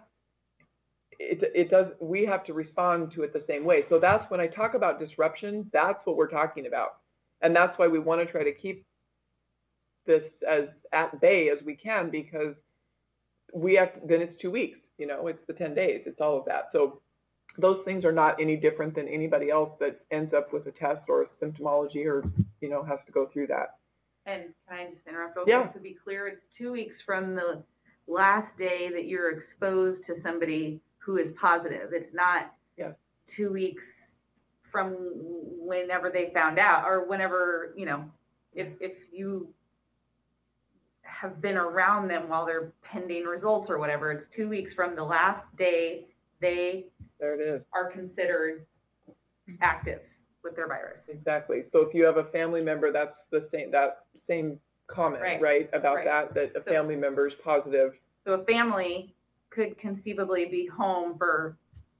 we have to respond to it the same way. So that's when I talk about disruption, that's what we're talking about. And that's why we want to try to keep this as at bay as we can, because then it's 2 weeks, it's the 10 days, it's all of that. So those things are not any different than anybody else that ends up with a test or a symptomology or, has to go through that. And can I just interrupt real Yeah. quick? To be clear, it's 2 weeks from the last day that you're exposed to somebody who is positive. It's not 2 weeks from whenever they found out, or whenever, if you have been around them while they're pending results or whatever, it's 2 weeks from the last day they are considered active with their virus. Exactly. So if you have a family member, that's that same comment, right? About that a family member is positive. So a family could conceivably be home for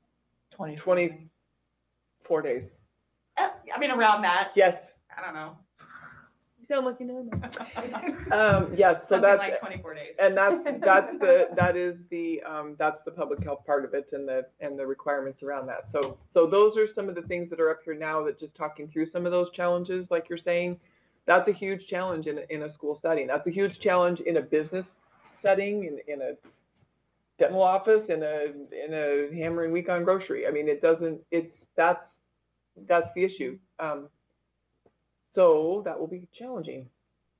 24 days. I mean, around that. Yes. I don't know. You sound like you know. Yes, so Something that's like 24 days. And that's the public health part of it, and the requirements around that. So those are some of the things that are up here now, that just talking through some of those challenges, like you're saying, that's a huge challenge in a school setting. That's a huge challenge in a business setting, in a dental office, in a Hammer and Week on grocery. I mean, that's the issue. So that will be challenging.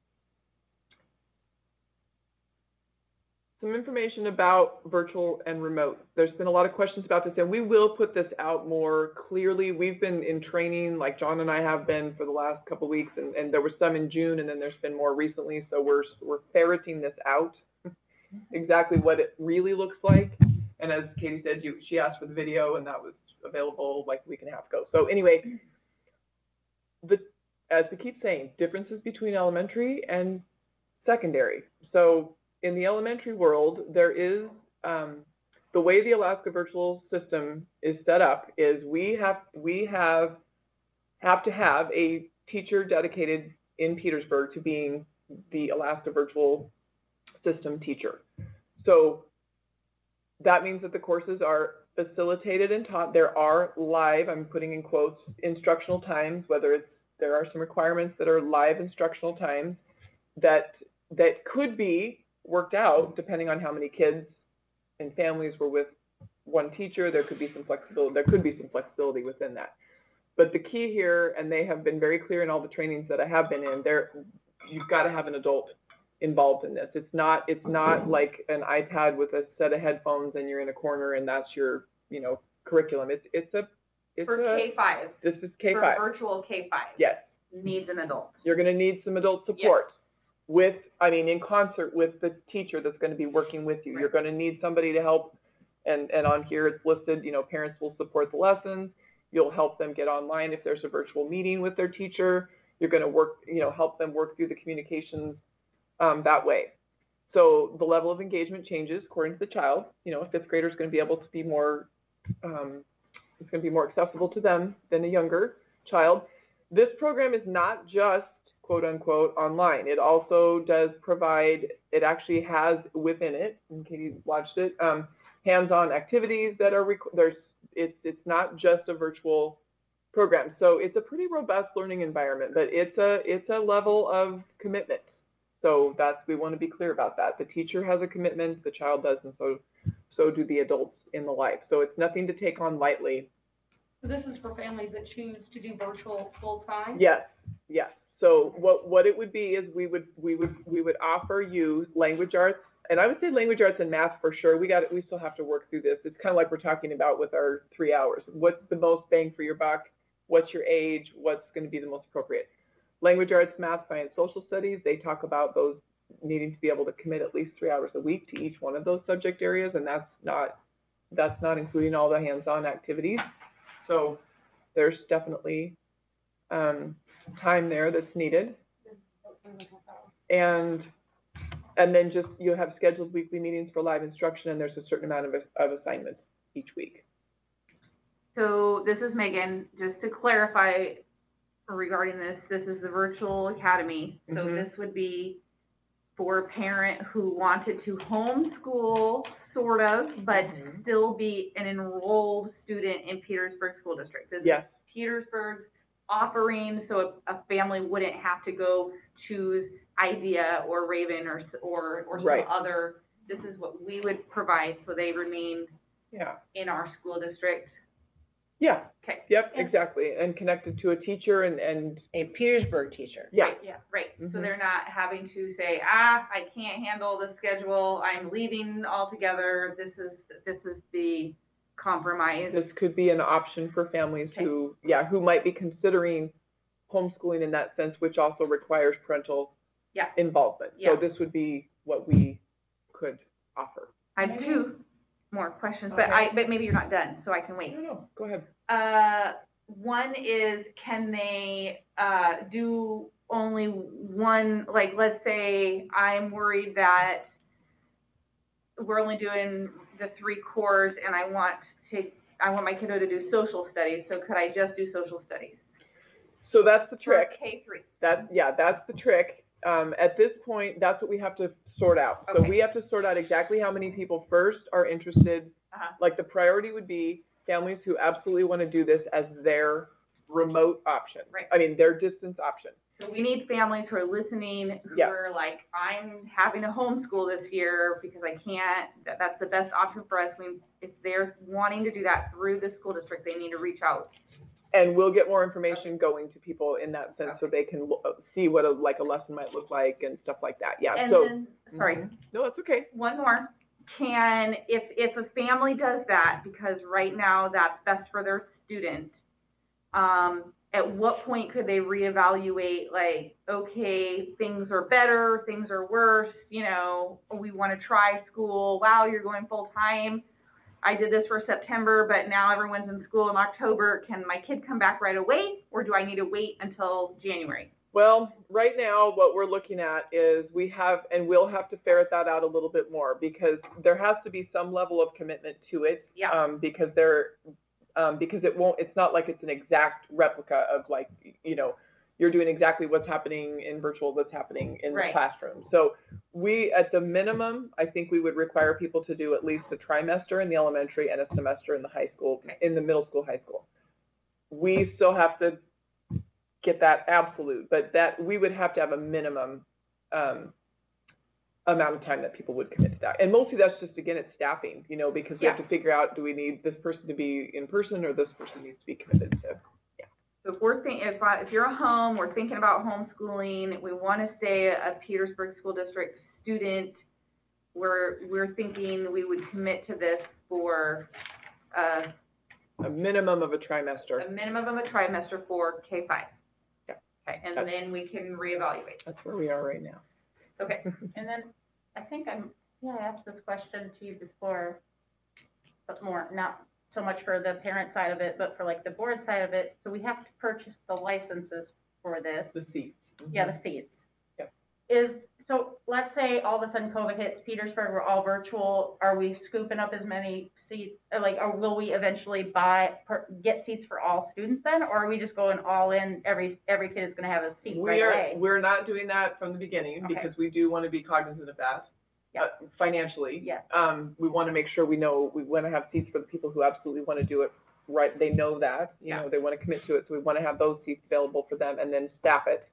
Some information about virtual and remote. There's been a lot of questions about this, and we will put this out more clearly. We've been in training, like John and I have been, for the last couple of weeks, and there was some in June, and then there's been more recently. So we're ferreting this out, exactly what it really looks like. And as Katie said, she asked for the video, and that was available like a week and a half ago. So anyway, as we keep saying, differences between elementary and secondary. So in the elementary world, there is, the way the Alaska Virtual System is set up is we have to have a teacher dedicated in Petersburg to being the Alaska Virtual System teacher. So that means that the courses are facilitated and taught. There are live, I'm putting in quotes, instructional times, there are some requirements that are live instructional times that could be worked out depending on how many kids and families were with one teacher, there could be some flexibility within that. But the key here, and they have been very clear in all the trainings that I have been in, you've got to have an adult involved in this. It's not like an iPad with a set of headphones and you're in a corner and that's your, curriculum. For K-5. This is K-5. For virtual K-5. Yes. Needs an adult. You're gonna need some adult support in concert with the teacher that's gonna be working with you. Right. You're gonna need somebody to help, and on here it's listed, parents will support the lessons. You'll help them get online if there's a virtual meeting with their teacher. You're gonna help them work through the communications, that way. So the level of engagement changes according to the child. A fifth grader is gonna be able to be more, it's gonna be more accessible to them than a younger child. This program is not just quote unquote online. It also does provide, it actually has within it, and Katie watched it, hands-on activities that are, it's not just a virtual program. So it's a pretty robust learning environment, but it's a level of commitment. So we want to be clear about that. The teacher has a commitment, the child does, and so do the adults in the life. So it's nothing to take on lightly. So this is for families that choose to do virtual full-time? Yes. So what it would be is we would offer you language arts, and I would say language arts and math for sure. We still have to work through this. It's kind of like we're talking about with our 3 hours. What's the most bang for your buck? What's your age? What's going to be the most appropriate? Language arts, math, science, social studies, they talk about those needing to be able to commit at least 3 hours a week to each one of those subject areas, and that's not including all the hands-on activities. So there's definitely time there that's needed. And then just you have scheduled weekly meetings for live instruction, and there's a certain amount of assignments each week. So this is Megan. Just to clarify regarding this is the virtual academy. So this would be for a parent who wanted to homeschool, sort of, but still be an enrolled student in Petersburg School District. This is Petersburg's offering, so a family wouldn't have to go choose IDEA or Raven or some other. This is what we would provide, so they remain in our school district. Yeah. Okay. Yep, exactly, and connected to a teacher and A Petersburg teacher. yeah. Right. So they're not having to say, I can't handle the schedule, I'm leaving altogether. This is the compromise. This could be an option for families who might be considering homeschooling in that sense, which also requires parental involvement. So this would be what we could offer. I have two more questions, but maybe you're not done, so I can wait. No, go ahead. One is, can they do only one, like, let's say I'm worried that we're only doing the 3 cores and I want my kiddo to do social studies, so could I just do social studies? So that's the trick. K-3. That's the trick. At this point, that's what we have to sort out. So we have to sort out exactly how many people first are interested. Like the priority would be families who absolutely want to do this as their remote option. Right. I mean, their distance option. So we need families who are listening, who are like, I'm having to homeschool this year because I can't, that's the best option for us. If they're wanting to do that through the school district, they need to reach out. And we'll get more information going to people in that sense so they can see what a lesson might look like and stuff like that. Yeah. And so, then, sorry. No, it's okay. One more. If a family does that, because right now that's best for their student, at what point could they reevaluate, like, okay, things are better, things are worse, we want to try school, wow, you're going full time. I did this for September, but now everyone's in school in October. Can my kid come back right away, or do I need to wait until January? Well, right now, what we're looking at is we'll have to ferret that out a little bit more, because there has to be some level of commitment to it. Yeah. Because it's not like it's an exact replica of, like, you're doing exactly what's happening in virtual, what's happening in the classroom. So we, at the minimum, I think we would require people to do at least a trimester in the elementary and a semester in the high school, in the middle school, high school. We still have to get that absolute, but that we would have to have a minimum amount of time that people would commit to that. And mostly that's just, again, it's staffing, you know, because we have to figure out, do we need this person to be in person or this person needs to be committed to? So if we're if you're a home, we're thinking about homeschooling, we want to stay a Petersburg School District student, we're thinking we would commit to this for, A minimum of a trimester. a minimum of a trimester for K-5. Yeah. Okay, and then we can reevaluate. That's where we are right now. Okay. And then, I think I asked this question to you before, but more, not so much for the parent side of it, but for like the board side of it. So we have to purchase the licenses for this. The seats. Yeah, the seats. Yep. So let's say all of a sudden COVID hits Petersburg, we're all virtual, are we scooping up as many seats, or will we eventually get seats for all students then, or are we just going all in, every kid is gonna have a seat right away? We're not doing that from the beginning, Okay. because we do want to be cognizant of that. Yep. Financially. Yes. We want to make sure we want to have seats for the people who absolutely want to do it right. They know that, you know, they want to commit to it, so we want to have those seats available for them and then staff it.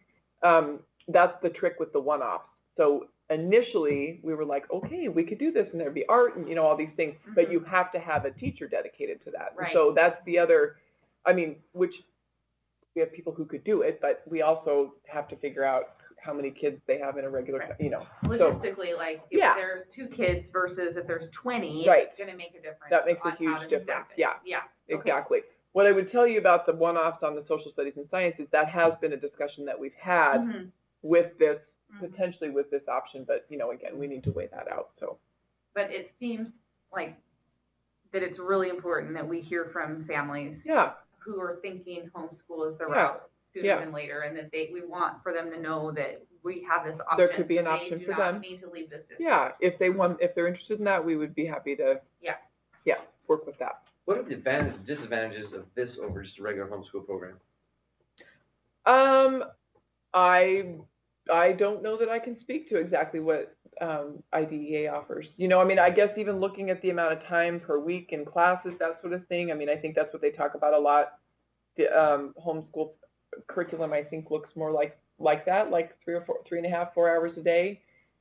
That's the trick with the one-offs. So initially, we were like, okay, we could do this, and there'd be art and, you know, all these things, but you have to have a teacher dedicated to that. Right. So that's the other, which we have people who could do it, but we also have to figure out how many kids they have in a regular, Right. you know. Logistically, like, if Yeah. there's 2 kids versus if there's 20, Right. it's gonna make a difference. That makes a on how huge to difference, staff it. yeah. Yeah. Exactly. What I would tell you about the one-offs on the social studies and science is that has been a discussion that we've had Mhm. with this, Mhm. potentially with this option, but, you know, again, we need to weigh that out, so. But it seems like that it's really important that we hear from families Yeah, who are thinking homeschool is the Yeah. route sooner Yeah. than later, and that we want for them to know that we have this option. There could be an so option for They them. do not need to leave this district. yeah, if they're interested in that, we would be happy to, Yeah. work with that. What are the advantages, disadvantages of this over just a regular homeschool program? I don't know that I can speak to exactly what, IDEA offers. You know, I guess even looking at the amount of time per week in classes, that sort of thing, I think that's what they talk about a lot. The, homeschool curriculum, I think, looks more like that, like 3.5, 4 hours a day.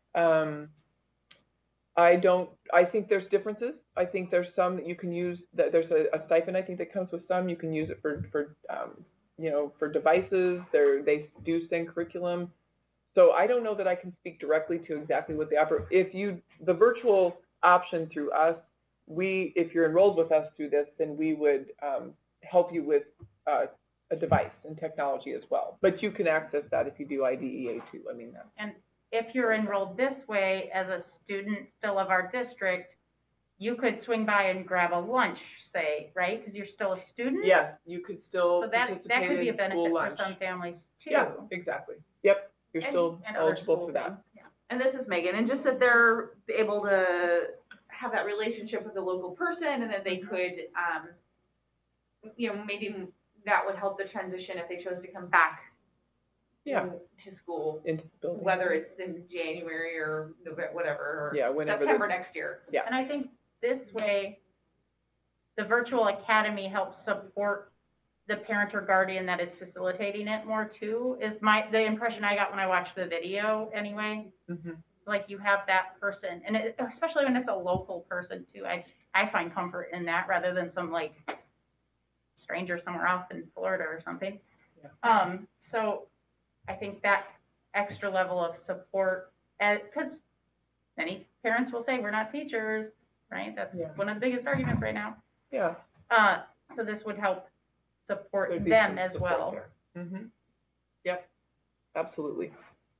I think there's differences. I think there's some that you can use, that there's a stipend, I think, that comes with some. You can use it for you know, for devices. They do send curriculum. So I don't know that I can speak directly to exactly what they offer. The virtual option through us, if you're enrolled with us through this, then we would, help you with, a device and technology as well. But you can access that if you do IDEA too. That's. And if you're enrolled this way as a student still of our district, you could swing by and grab a lunch, say, right? Because you're still a student? Yes, you could still So that participate could be a in benefit school for lunch. some families too. Yeah, exactly. Yep, you're still And other eligible school for that. things, yeah. And this is Megan, and just that they're able to have that relationship with the local person, and that they could, you know, maybe that would help the transition if they chose to come back Yeah, to school, into the building. whether it's in January or November, whatever, or Yeah, whenever September next year. Yeah. And I think this way, the virtual academy helps support the parent or guardian that is facilitating it more too, is the impression I got when I watched the video anyway. Mhm. Like you have that person, and especially when it's a local person too, I find comfort in that rather than some like stranger somewhere else in Florida or something. Yeah. So I think that extra level of support, because many parents will say, we're not teachers, right? That's Yeah. one of the biggest arguments right now. Yeah. So this would help support There'd be them some as support well. there. Mhm. Yep, absolutely.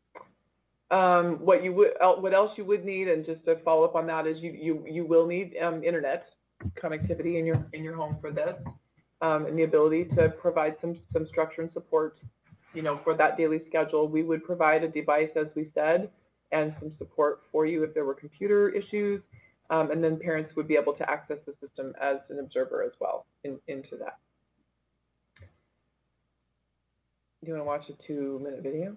What else you would need, and just to follow up on that, is you will need, internet connectivity in your home for this, and the ability to provide some structure and support, you know, for that daily schedule. We would provide a device, as we said, and some support for you if there were computer issues, and then parents would be able to access the system as an observer as well into that. Do you want to watch a 2-minute video?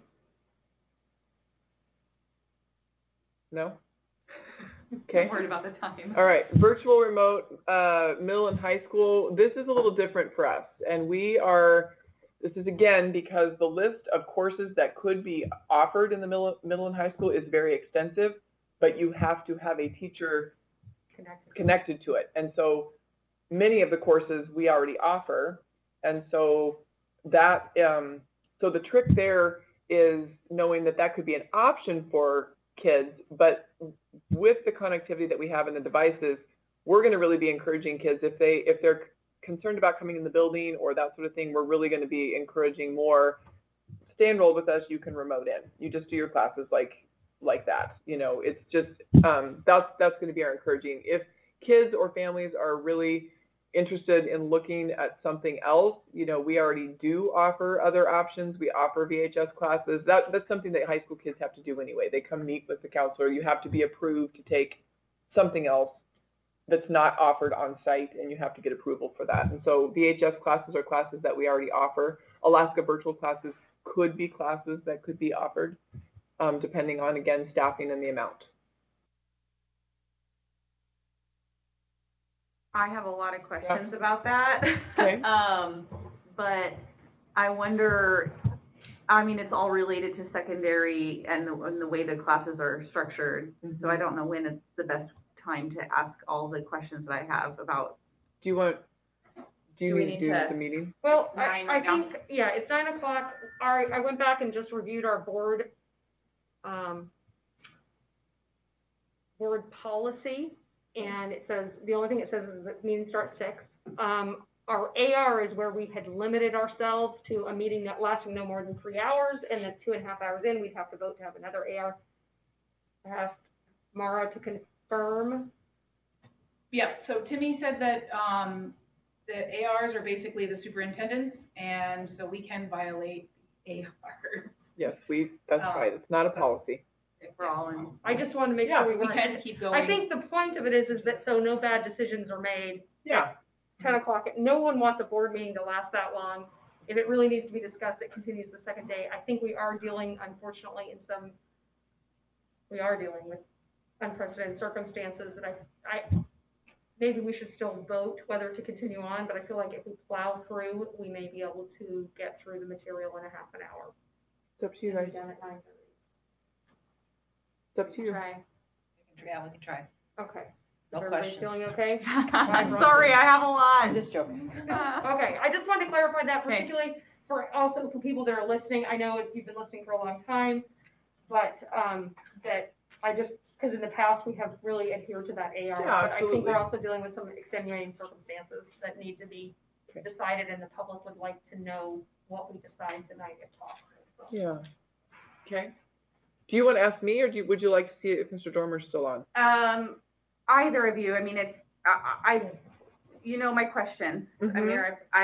No? Okay. I'm worried about the time. All right, virtual remote, middle and high school. This is a little different for us, and we are This is again because the list of courses that could be offered in the middle and high school is very extensive, but you have to have a teacher connected to it. And so many of the courses we already offer. And so that, so the trick there is knowing that that could be an option for kids, but with the connectivity that we have in the devices, we're going to really be encouraging kids if they're concerned about coming in the building or that sort of thing, we're really going to be encouraging more, stay enrolled with us, you can remote in. You just do your classes like that. You know, it's just, that's going to be our encouraging. If kids or families are really interested in looking at something else, you know, we already do offer other options. We offer VHS classes. That's something that high school kids have to do anyway. They come meet with the counselor. You have to be approved to take something else that's not offered on site, and you have to get approval for that. And so VHS classes are classes that we already offer. Alaska virtual classes could be classes that could be offered, depending on, again, staffing and the amount. I have a lot of questions about that. Okay. But I wonder, I mean, it's all related to secondary and the way the classes are structured. Mm-hmm. So I don't know when it's the best time to ask all the questions that I have about. Do you need to do to- the meeting? Well, Nine I right now. think, yeah, it's 9 o'clock. I went back and just reviewed our board policy, and it says, the only thing it says is that meeting starts 6. Our AR is where we had limited ourselves to a meeting that lasted no more than 3 hours, and then 2.5 hours in, we'd have to vote to have another AR. I asked Mara to confirm. Yeah, so Timmy said that, the ARs are basically the superintendents, and so we can violate ARs. Yes, that's right. It's not a policy. If we're all in. I just wanted to make sure we We weren't. can keep going. I think the point of it is that so no bad decisions are made. Yeah. 10 o'clock, no one wants a board meeting to last that long. If it really needs to be discussed, it continues the second day. I think we are dealing, unfortunately, we are dealing with unprecedented circumstances that maybe we should still vote whether to continue on, but I feel like if we plow through, we may be able to get through the material in a half an hour. It's up to you guys. And be done at 9:30. It's up to you. Try. Yeah, we can try. Okay. No Is everybody questions. feeling okay? I'm sorry, I have a lot. I'm just joking. Okay, I just wanted to clarify that, Okay. particularly for people that are listening. I know you've been listening for a long time, but, that I just, because in the past, we have really adhered to that AR. Yeah, But I think absolutely. we're also dealing with some extenuating circumstances that need to be Okay. decided, and the public would like to know what we decide tonight if possible. So. Yeah. Okay. Do you want to ask me, or would you like to see if Mr. Dormer's still on? Either of you, I mean, it's, you know my question. I mean,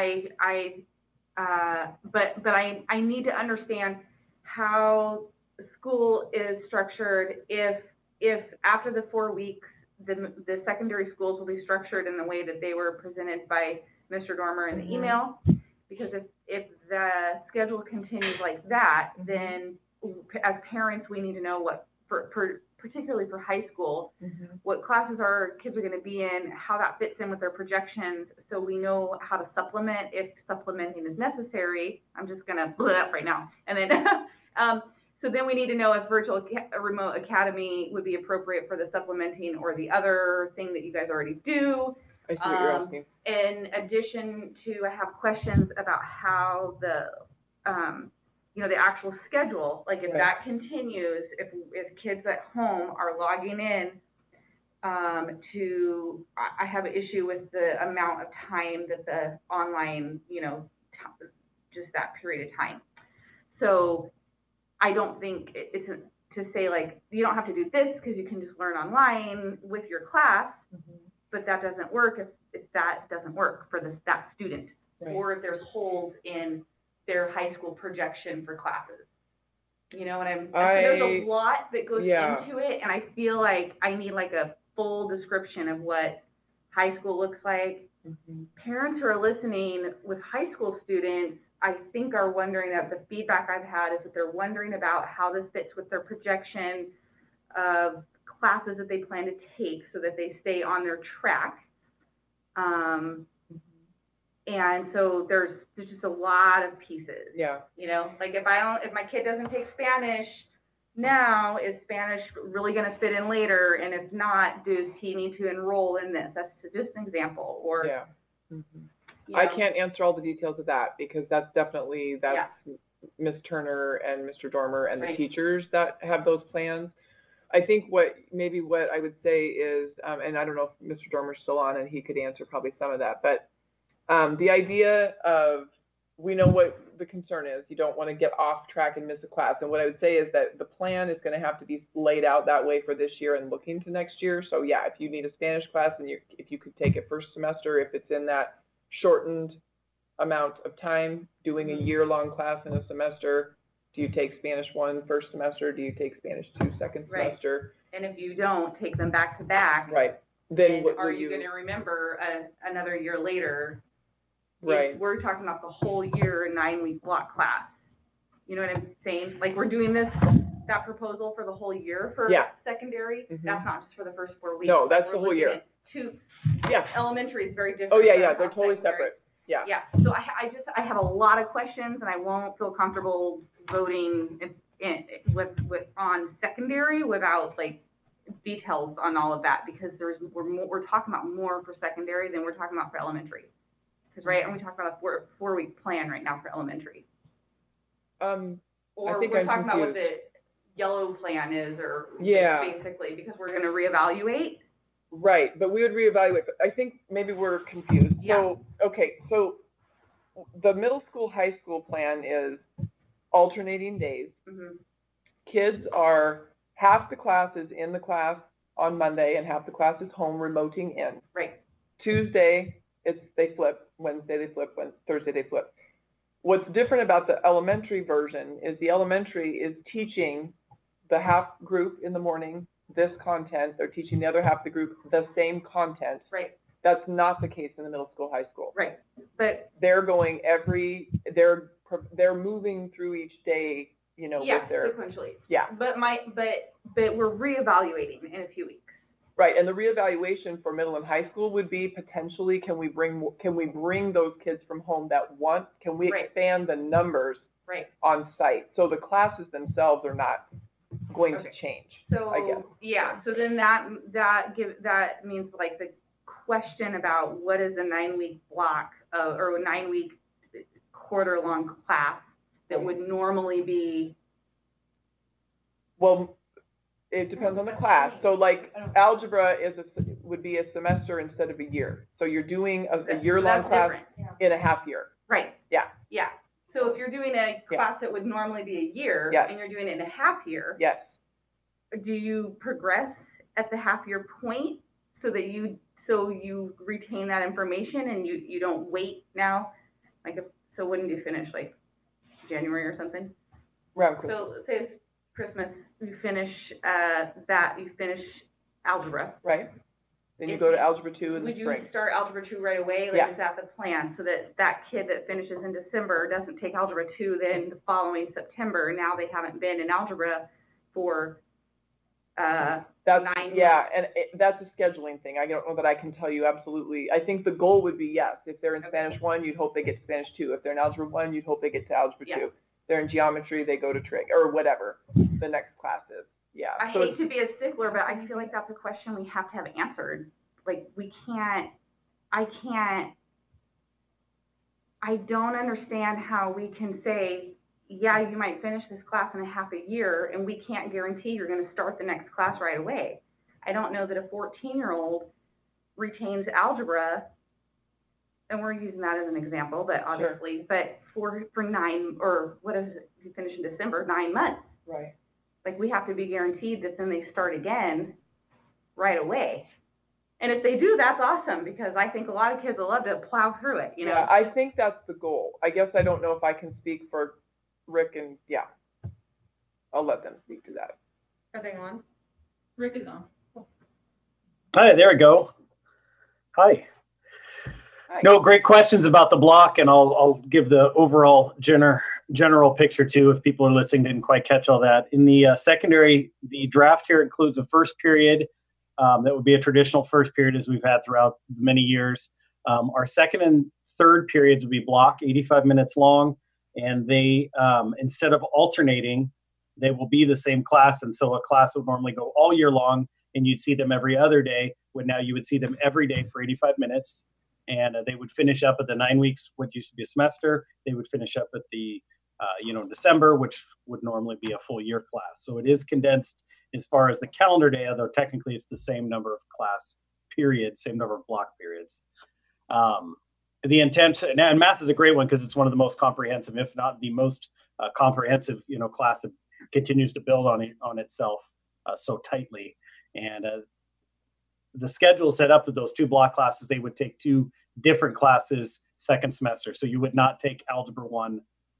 but I need to understand how school is structured if after the 4 weeks, the secondary schools will be structured in the way that they were presented by Mr. Dormer in the email. Because if the schedule continues like that, then as parents, we need to know what, particularly for high school, what classes our kids are going to be in, how that fits in with their projections, so we know how to supplement if supplementing is necessary. I'm just going to blow it up right now. And then, so then we need to know if remote academy would be appropriate for the supplementing or the other thing that you guys already do. I see what you're asking. In addition to, I have questions about how the, you know, the actual schedule, like if Right. that continues, if kids at home are logging in, I have an issue with the amount of time that the online, you know, just that period of time. So I don't think it's to say like, you don't have to do this because you can just learn online with your class, but that doesn't work if that doesn't work for that student. Right. Or if there's holes in their high school projection for classes. You know what there's a lot that goes into it, and I feel like I need like a full description of what high school looks like. Parents who are listening with high school students, I think are wondering, that the feedback I've had is that they're wondering about how this fits with their projection of classes that they plan to take so that they stay on their track. And so there's just a lot of pieces. Yeah. You know, like if my kid doesn't take Spanish now, is Spanish really gonna fit in later? And if not, does he need to enroll in this? That's just an example, or, Yeah. you I know. can't answer all the details of that because that's Ms. Turner and Mr. Dormer and the Right. teachers that have those plans. I think what I would say is, and I don't know if Mr. Dormer's still on and he could answer probably some of that, but the idea of, we know what the concern is. You don't want to get off track and miss a class. And what I would say is that the plan is going to have to be laid out that way for this year and looking to next year. So yeah, if you need a Spanish class and if you could take it first semester, if it's in that shortened amount of time, doing a year-long class in a semester, do you take Spanish 1 first semester? Do you take Spanish 2 second Right. semester? And if you don't take them back to back, Right. then What are will you gonna remember another year later? Right. If we're talking about the whole year, 9-week block class. You know what I'm saying? Like, we're doing that proposal for the whole year for Yeah. secondary. Mhm. That's not just for the first 4 weeks. No, that's We're the whole looking year. at Yeah. Elementary is very different. Oh, yeah, than yeah, they're totally secondary. separate. Yeah. Yeah, so I have a lot of questions, and I won't feel comfortable voting on secondary without, like, details on all of that, because we're talking about more for secondary than we're talking about for elementary. Because, right, and we talk about a four-week plan right now for elementary. Or think we're I'm talking about what confused. the yellow plan is, or Yeah. basically, because we're gonna reevaluate. Right, but we would reevaluate, but I think maybe we're confused. Yeah. So, okay, so the middle school, high school plan is alternating days. Mhm. Kids are, half the class is in the class on Monday and half the class is home remoting in. Right. Tuesday, they flip, Wednesday they flip, Thursday they flip. What's different about the elementary version is the elementary is teaching the half group in the morning this content, they're teaching the other half of the group the same content. Right, That's not the case in the middle school, high school. right, but They're going they're moving through each day, you know, yeah, with their, sequentially. yeah, But we're reevaluating in a few weeks. right. And the reevaluation for middle and high school would be potentially, can we bring those kids from home can we Right. expand the numbers Right. on site? So the classes themselves are not going to Okay. change. So, I guess. yeah, so then that means, like, the question about what is a 9-week block, or a 9-week quarter-long class that would normally be, Well, it depends on the class. So like algebra would be a semester instead of a year. So you're doing a year-long that's class different. in a half year. Right. Yeah. Yeah, so if you're doing a class that would normally be a year, Yes. and you're doing it in a half year, Yes. do you progress at the half-year point so that you retain that information and you don't wait now? Like, so when do you finish, like January or something? Round Christmas. So say it's Christmas, you finish you finish algebra. Right? Then you go to algebra 2 in the Would you spring. start algebra 2 right away? Yeah. Like, is that the plan? So that kid that finishes in December doesn't take algebra 2 then the following September. Now they haven't been in algebra for, That's, 9 yeah, and that's a scheduling thing. I don't know that I can tell you absolutely. I think the goal would be, yes, if they're in Okay. Spanish 1, you'd hope they get to Spanish 2. If they're in algebra 1, you'd hope they get to algebra 2. Yeah. If they're in geometry, they go to trig, or whatever the next class is. Yeah. I So hate to be a stickler, but I feel like that's a question we have to have answered. Like, I don't understand how we can say, yeah, you might finish this class in a half a year, and we can't guarantee you're gonna start the next class right away. I don't know that a 14-year-old retains algebra, and we're using that as an example, but obviously, but for 9, or what is it, you finish in December, 9 months. Right. Like, we have to be guaranteed that then they start again right away. And if they do, that's awesome, because I think a lot of kids will love to plow through it, you know? Yeah, I think that's the goal. I guess I don't know if I can speak for Rick and, yeah. I'll let them speak to that. Are they on? Rick is on. Hi, there we go. Hi. Hi. No, great questions about the block, and I'll give the overall general picture too, if people are listening didn't quite catch all that. In the secondary, the draft here includes a first period. That would be a traditional first period as we've had throughout many years. Our second and third periods would be block, 85 minutes long, and they, instead of alternating, they will be the same class. And so a class would normally go all year long, and you'd see them every other day, when now you would see them every day for 85 minutes. And they would finish up at the 9 weeks, what used to be a semester. They would finish up at the, December, which would normally be a full year class. So it is condensed as far as the calendar day, although technically it's the same number of class periods, same number of block periods. The intent, and math is a great one because it's one of the most comprehensive, if not the most comprehensive, class that continues to build on itself so tightly. And the schedule set up that those 2 block classes, they would take 2 different classes second semester. So you would not take Algebra 1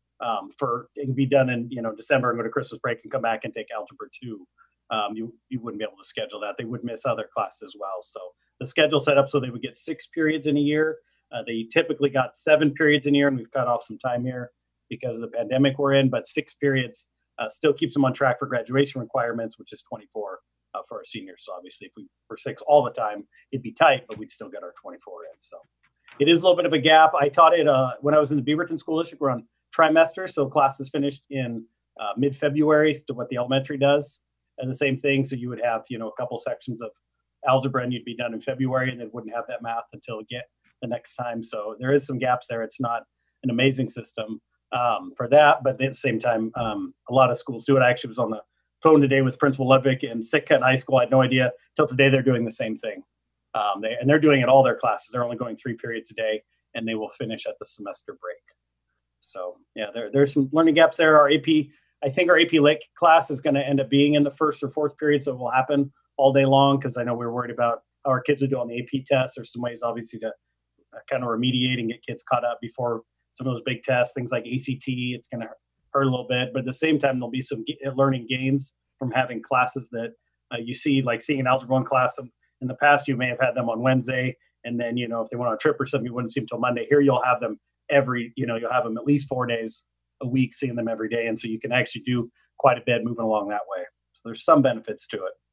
it can be done in, December and go to Christmas break and come back and take Algebra 2. You wouldn't be able to schedule that. They would miss other classes as well. So the schedule set up so they would get 6 periods in a year. They typically got 7 periods in a year, and we've cut off some time here because of the pandemic we're in, but 6 periods still keeps them on track for graduation requirements, which is 24 for our seniors. So obviously if we were 6 all the time, it'd be tight, but we'd still get our 24 in. So it is a little bit of a gap. I taught it when I was in the Beaverton School District. We're on trimester, so classes finished in mid-February to what the elementary does. And the same thing, so you would have, a couple sections of algebra and you'd be done in February, and then wouldn't have that math until again the next time. So there is some gaps there. It's not an amazing system for that, but at the same time, a lot of schools do it. I actually was on the phone today with Principal Ludwig in Sitka High School. I had no idea till today they're doing the same thing. They're doing it all their classes. They're only going 3 periods a day, and they will finish at the semester break. So yeah, there's some learning gaps there. I think our AP Lit class is going to end up being in the 1st or 4th period, so it will happen all day long, because I know we were worried about how our kids would do on the AP test. There's some ways, obviously, to kind of remediate and get kids caught up before some of those big tests, things like ACT. It's going to hurt a little bit, but at the same time, there'll be some learning gains from having classes that you see, like seeing an Algebra 1 class. In the past, you may have had them on Wednesday, and then, if they went on a trip or something, you wouldn't see them until Monday. Here, you'll have them you'll have them at least 4 days a week, seeing them every day. And so you can actually do quite a bit moving along that way. So there's some benefits to it.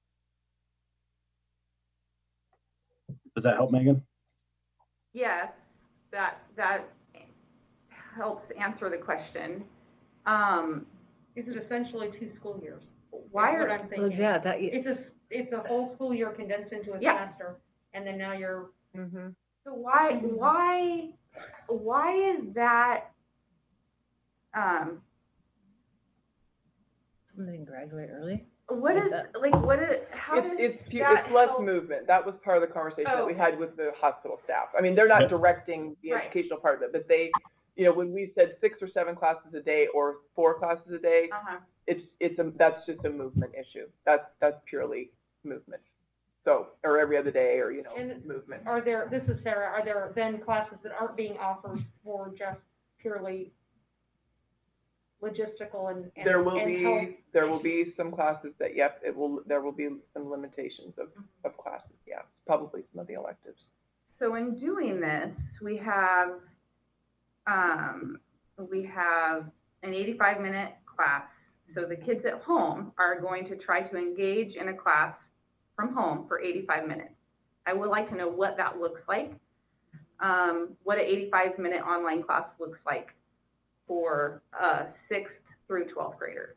Does that help, Megan? Yes, that helps answer the question. Is it essentially 2 school years? Why That's are, what I'm thinking. Well, yeah, that, It's a whole school year condensed into a Yeah. semester, and then now you're, so why is that, somebody can graduate early? what is, how does It's that less help? movement. That was part of the conversation that we Oh. had with the hospital staff. I mean, they're not Yep. directing the Right. educational part of it, but they, when we said 6 or 7 classes a day or 4 classes a day, Uh-huh. that's just a movement issue. That's purely movement. So, or every other day, or, And movement. this is Sarah, are there then classes that aren't being offered for just purely logistical and There will health? be some classes that, yep, there will be some limitations of classes, yeah, probably some of the electives. So in doing this, we have an 85-minute class. So the kids at home are going to try to engage in a class from home for 85 minutes. I would like to know what that looks like, what an 85-minute online class looks like for 6th through 12th graders.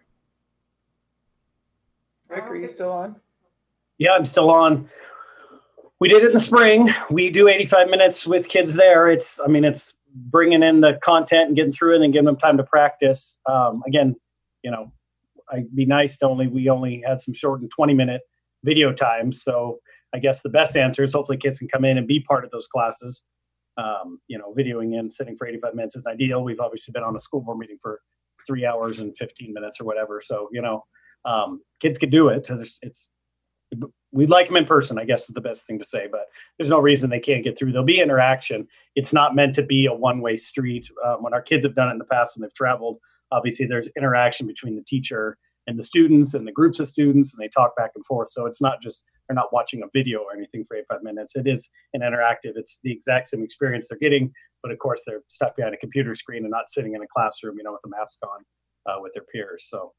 Rick, are you still on? Yeah, I'm still on. We did it in the spring. We do 85 minutes with kids there. It's bringing in the content and getting through it and giving them time to practice. Again, I'd be nice to we only had some shortened 20-minute video times. So I guess the best answer is hopefully kids can come in and be part of those classes. Videoing in, sitting for 85 minutes is ideal. We've obviously been on a school board meeting for 3 hours and 15 minutes or whatever. So, kids could do it. We'd like them in person, I guess is the best thing to say, but there's no reason they can't get through. There'll be interaction. It's not meant to be a one-way street. When our kids have done it in the past when they've traveled, obviously there's interaction between the teacher and the students and the groups of students, and they talk back and forth. So it's not just, they're not watching a video or anything for 85 minutes. It is an interactive. It's the exact same experience they're getting, but of course they're stuck behind a computer screen and not sitting in a classroom, with a mask on with their peers. So.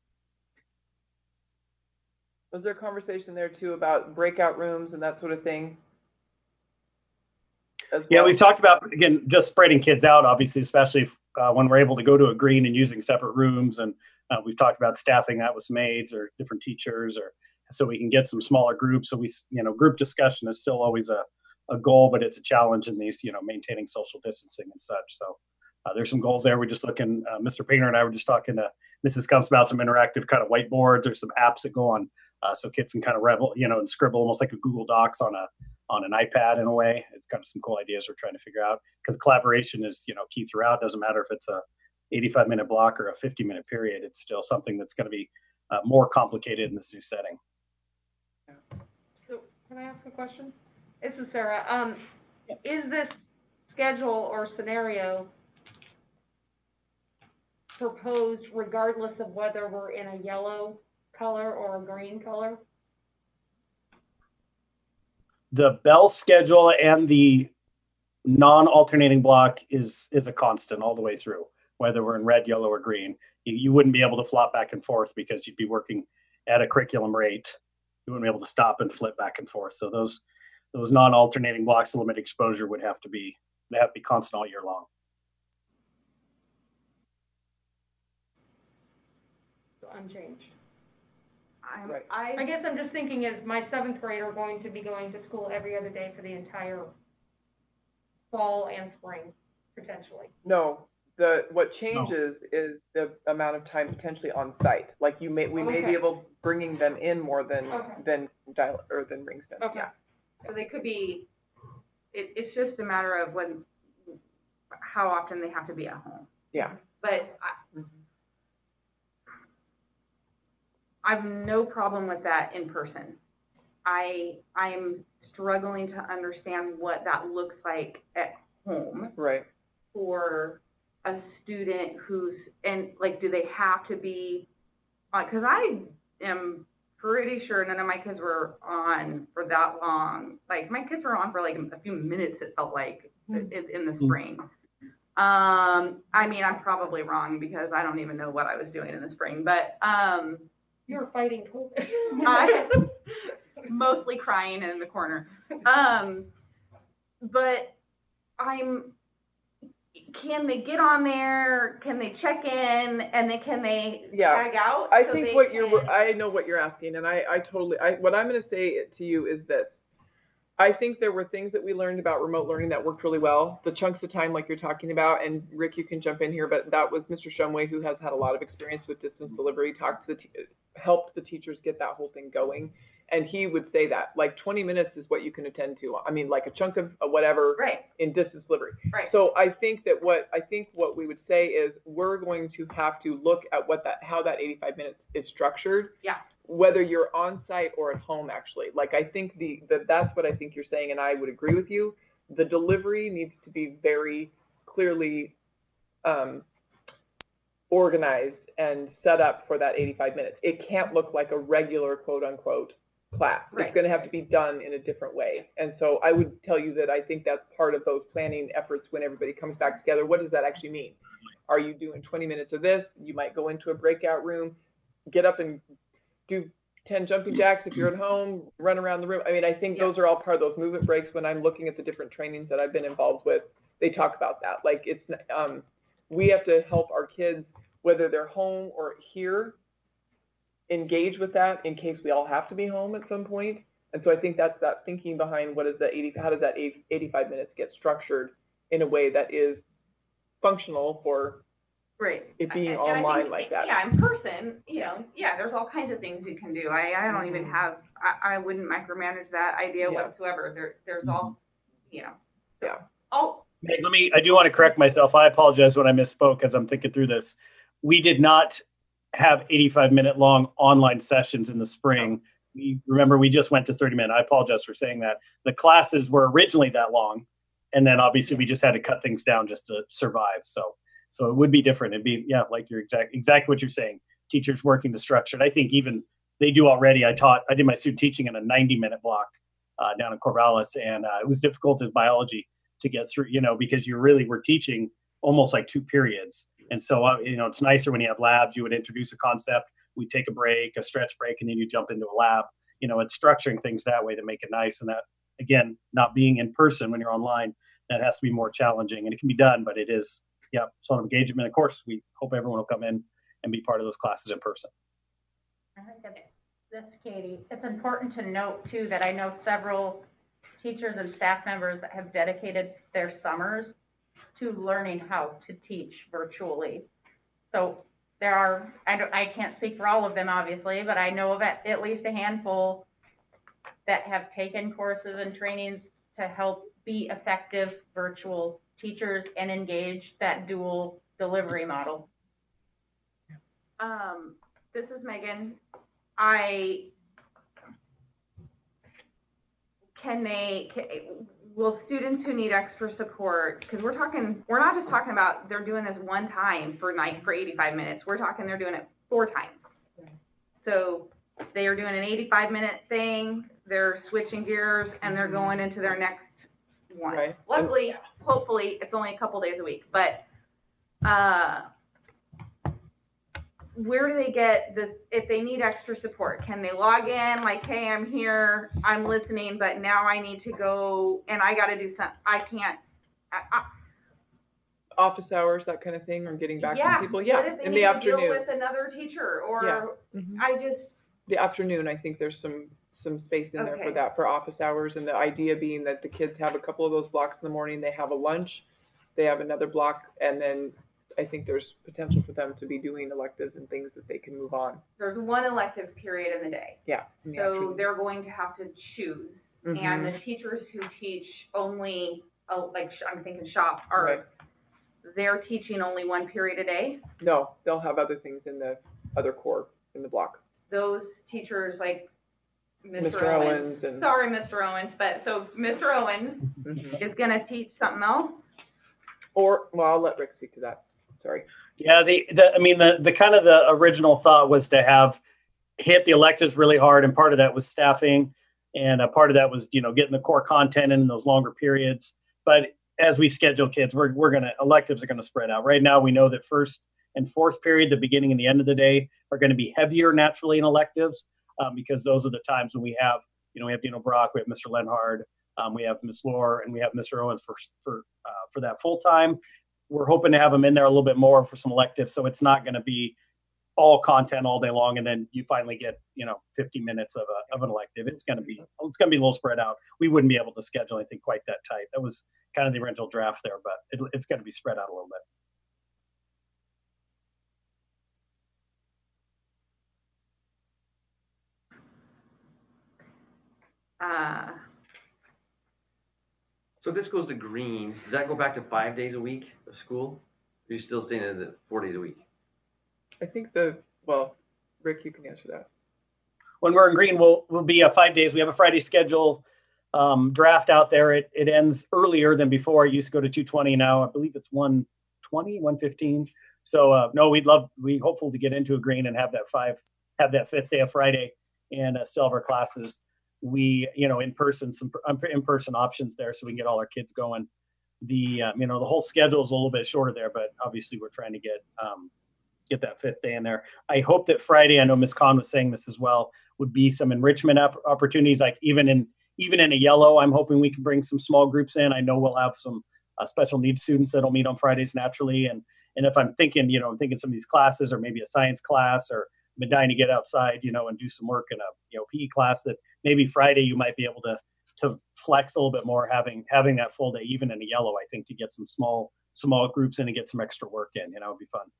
Was there a conversation there too about breakout rooms and that sort of thing? as Yeah, well? we've talked about, again, just spreading kids out, obviously, especially if, when we're able to go to a green and using separate rooms. And we've talked about staffing that with some aides or different teachers, or so we can get some smaller groups. So group discussion is still always a goal, but it's a challenge in these, maintaining social distancing and such. So there's some goals there. We're just looking, Mr. Painter and I were just talking to Mrs. Kumps about some interactive kind of whiteboards or some apps that go on, so kids can kind of revel, and scribble almost like a Google Docs on an iPad in a way. It's kind of some cool ideas we're trying to figure out, because collaboration is, key throughout. Doesn't matter if it's a 85-minute block or a 50-minute period. It's still something that's going to be more complicated in this new setting. So, can I ask a question? This is Sarah. Is this schedule or scenario proposed regardless of whether we're in a yellow color or a green color? The bell schedule and the non-alternating block is a constant all the way through, whether we're in red, yellow, or green. You wouldn't be able to flop back and forth because you'd be working at a curriculum rate. You wouldn't be able to stop and flip back and forth. So those non-alternating blocks of limited exposure would have to be constant all year long. So unchanged. Right. I guess I'm just thinking, is my 7th grader going to be going to school every other day for the entire fall and spring, potentially? No, what changes is the amount of time potentially on site. Like we may be able bringing them in more than Ringston. Okay. Yeah. So they could be, it's just a matter of how often they have to be at home. Yeah. But I have no problem with that in person. I'm struggling to understand what that looks like at home Right. for a student do they have to be, because I am pretty sure none of my kids were on for that long. Like, my kids were on for like a few minutes, it felt like, in the spring. I mean, I'm probably wrong because I don't even know what I was doing in the spring, but, You were fighting COVID. mostly crying in the corner. But can they get on there? Can they check in? And then can they tag out? I think I know what you're asking, and what I'm going to say to you is this. I think there were things that we learned about remote learning that worked really well. The chunks of time like you're talking about, and Rick, you can jump in here, but that was Mr. Shumway, who has had a lot of experience with distance delivery, helped the teachers get that whole thing going. And he would say that, like, 20 minutes is what you can attend to. I mean, like a chunk of whatever in distance delivery. Right. So I think what we would say is we're going to have to look at how that 85 minutes is structured. Yeah. Whether you're on site or at home, actually. Like, I think that's what I think you're saying, and I would agree with you. The delivery needs to be very clearly organized and set up for that 85 minutes. It can't look like a regular quote unquote class. Right. It's going to have to be done in a different way. And so I would tell you that I think that's part of those planning efforts when everybody comes back together. What does that actually mean? Are you doing 20 minutes of this? You might go into a breakout room, get up and do 10 jumping jacks if you're at home, run around the room. I mean, I think those are all part of those movement breaks. When I'm looking at the different trainings that I've been involved with, they talk about that. Like, it's, we have to help our kids, whether they're home or here, engage with that in case we all have to be home at some point. And so I think that's that thinking behind how does that 85 minutes get structured in a way that is functional for it being online like that. Yeah, in person, there's all kinds of things you can do. I don't even have, I wouldn't micromanage that idea whatsoever. There's all, Hey, I do want to correct myself. I apologize when I misspoke as I'm thinking through this. We did not have 85-minute long online sessions in the spring. We just went to 30-minute. I apologize for saying that. The classes were originally that long, and then obviously we just had to cut things down just to survive. So it would be different. It'd be, like you're exactly what you're saying. Teachers working to structure it. I think even they do already. I did my student teaching in a 90-minute block down in Corvallis, and it was difficult as biology to get through, because you really were teaching almost like 2 periods. And so, it's nicer when you have labs. You would introduce a concept, we take a break, a stretch break, and then you jump into a lab. It's structuring things that way to make it nice. And that, again, not being in person when you're online that has to be more challenging, and it can be done, but it is, yeah, sort of engagement. Of course, we hope everyone will come in and be part of those classes in person. I think that this, Katie, it's important to note too that I know several teachers and staff members that have dedicated their summers to learning how to teach virtually. So there are, I can't speak for all of them obviously, but I know of at least a handful that have taken courses and trainings to help be effective virtual teachers and engage that dual delivery model. This is Megan. Will students who need extra support, because we're not just talking about they're doing this one time for 85 minutes. We're talking they're doing it 4 times. So they are doing an 85-minute thing, they're switching gears, and they're going into their next one. Right. Luckily, hopefully, it's only a couple days a week, but, where do they get this, if they need extra support? Can they log in, like, hey, I'm here, I'm listening, but now I need to go, and I gotta do something, I can't, Office hours, that kind of thing, or getting back yeah. to people, yeah, What if they in need the to deal afternoon. with another teacher, or, Yeah. Mhm. I just, The afternoon, I think there's some space in there for Okay. that, for office hours, and the idea being that the kids have a couple of those blocks in the morning, they have a lunch, they have another block, and then I think there's potential for them to be doing electives and things that they can move on. there's one elective period in the day, Yeah. In the so afternoon. they're going to have to choose. Mhm. And the teachers who teach only, I'm thinking shop, Right. they're teaching only 1 period a day. No, they'll have other things in the other core in the block. Those teachers, like Mr. Mr. Owens, Owens and. sorry, Mr. Owens, but, so Mr. Owens Mhm. is gonna teach something else? Or, well, I'll let Rick speak to that, sorry. Yeah, the kind of the original thought was to hit the electives really hard, and part of that was staffing, and a part of that was, getting the core content in those longer periods. But as we schedule kids, electives are gonna spread out. Right now, we know that first and fourth period, the beginning and the end of the day, are going to be heavier naturally in electives, because those are the times when we have Dino Brock, we have Mr. Lenhard, we have Ms. Lohr, and we have Mr. Owens for that full time. We're hoping to have them in there a little bit more for some electives, so it's not going to be all content all day long, and then you finally get 50 minutes of an elective. It's going to be a little spread out. We wouldn't be able to schedule anything quite that tight. That was kind of the original draft there, but it's going to be spread out a little bit. So if this goes to green, does that go back to 5 days a week of school? Or are you still staying at the 4 days a week? I think well, Rick, you can answer that. When we're in green, we'll be 5 days. We have a Friday schedule draft out there. It ends earlier than before. It used to go to 2:20. Now I believe it's 1:20, 1:15. So no, we hopeful to get into a green and have that 5th day of Friday, and still have our classes. We in person, some in-person options there, so we can get all our kids going. The the whole schedule is a little bit shorter there, but obviously we're trying to get that 5th day in there. I hope that Friday, I know Ms. Kahn was saying this as well, would be some enrichment opportunities, like even in a yellow, I'm hoping we can bring some small groups in. I know we'll have some special needs students that'll meet on Fridays naturally. And if I'm thinking, I'm thinking some of these classes, or maybe a science class, or been dying to get outside, and do some work in a, PE class, that maybe Friday you might be able to flex a little bit more, having that full day, even in a yellow, I think, to get some small groups in and get some extra work in, it'd be fun.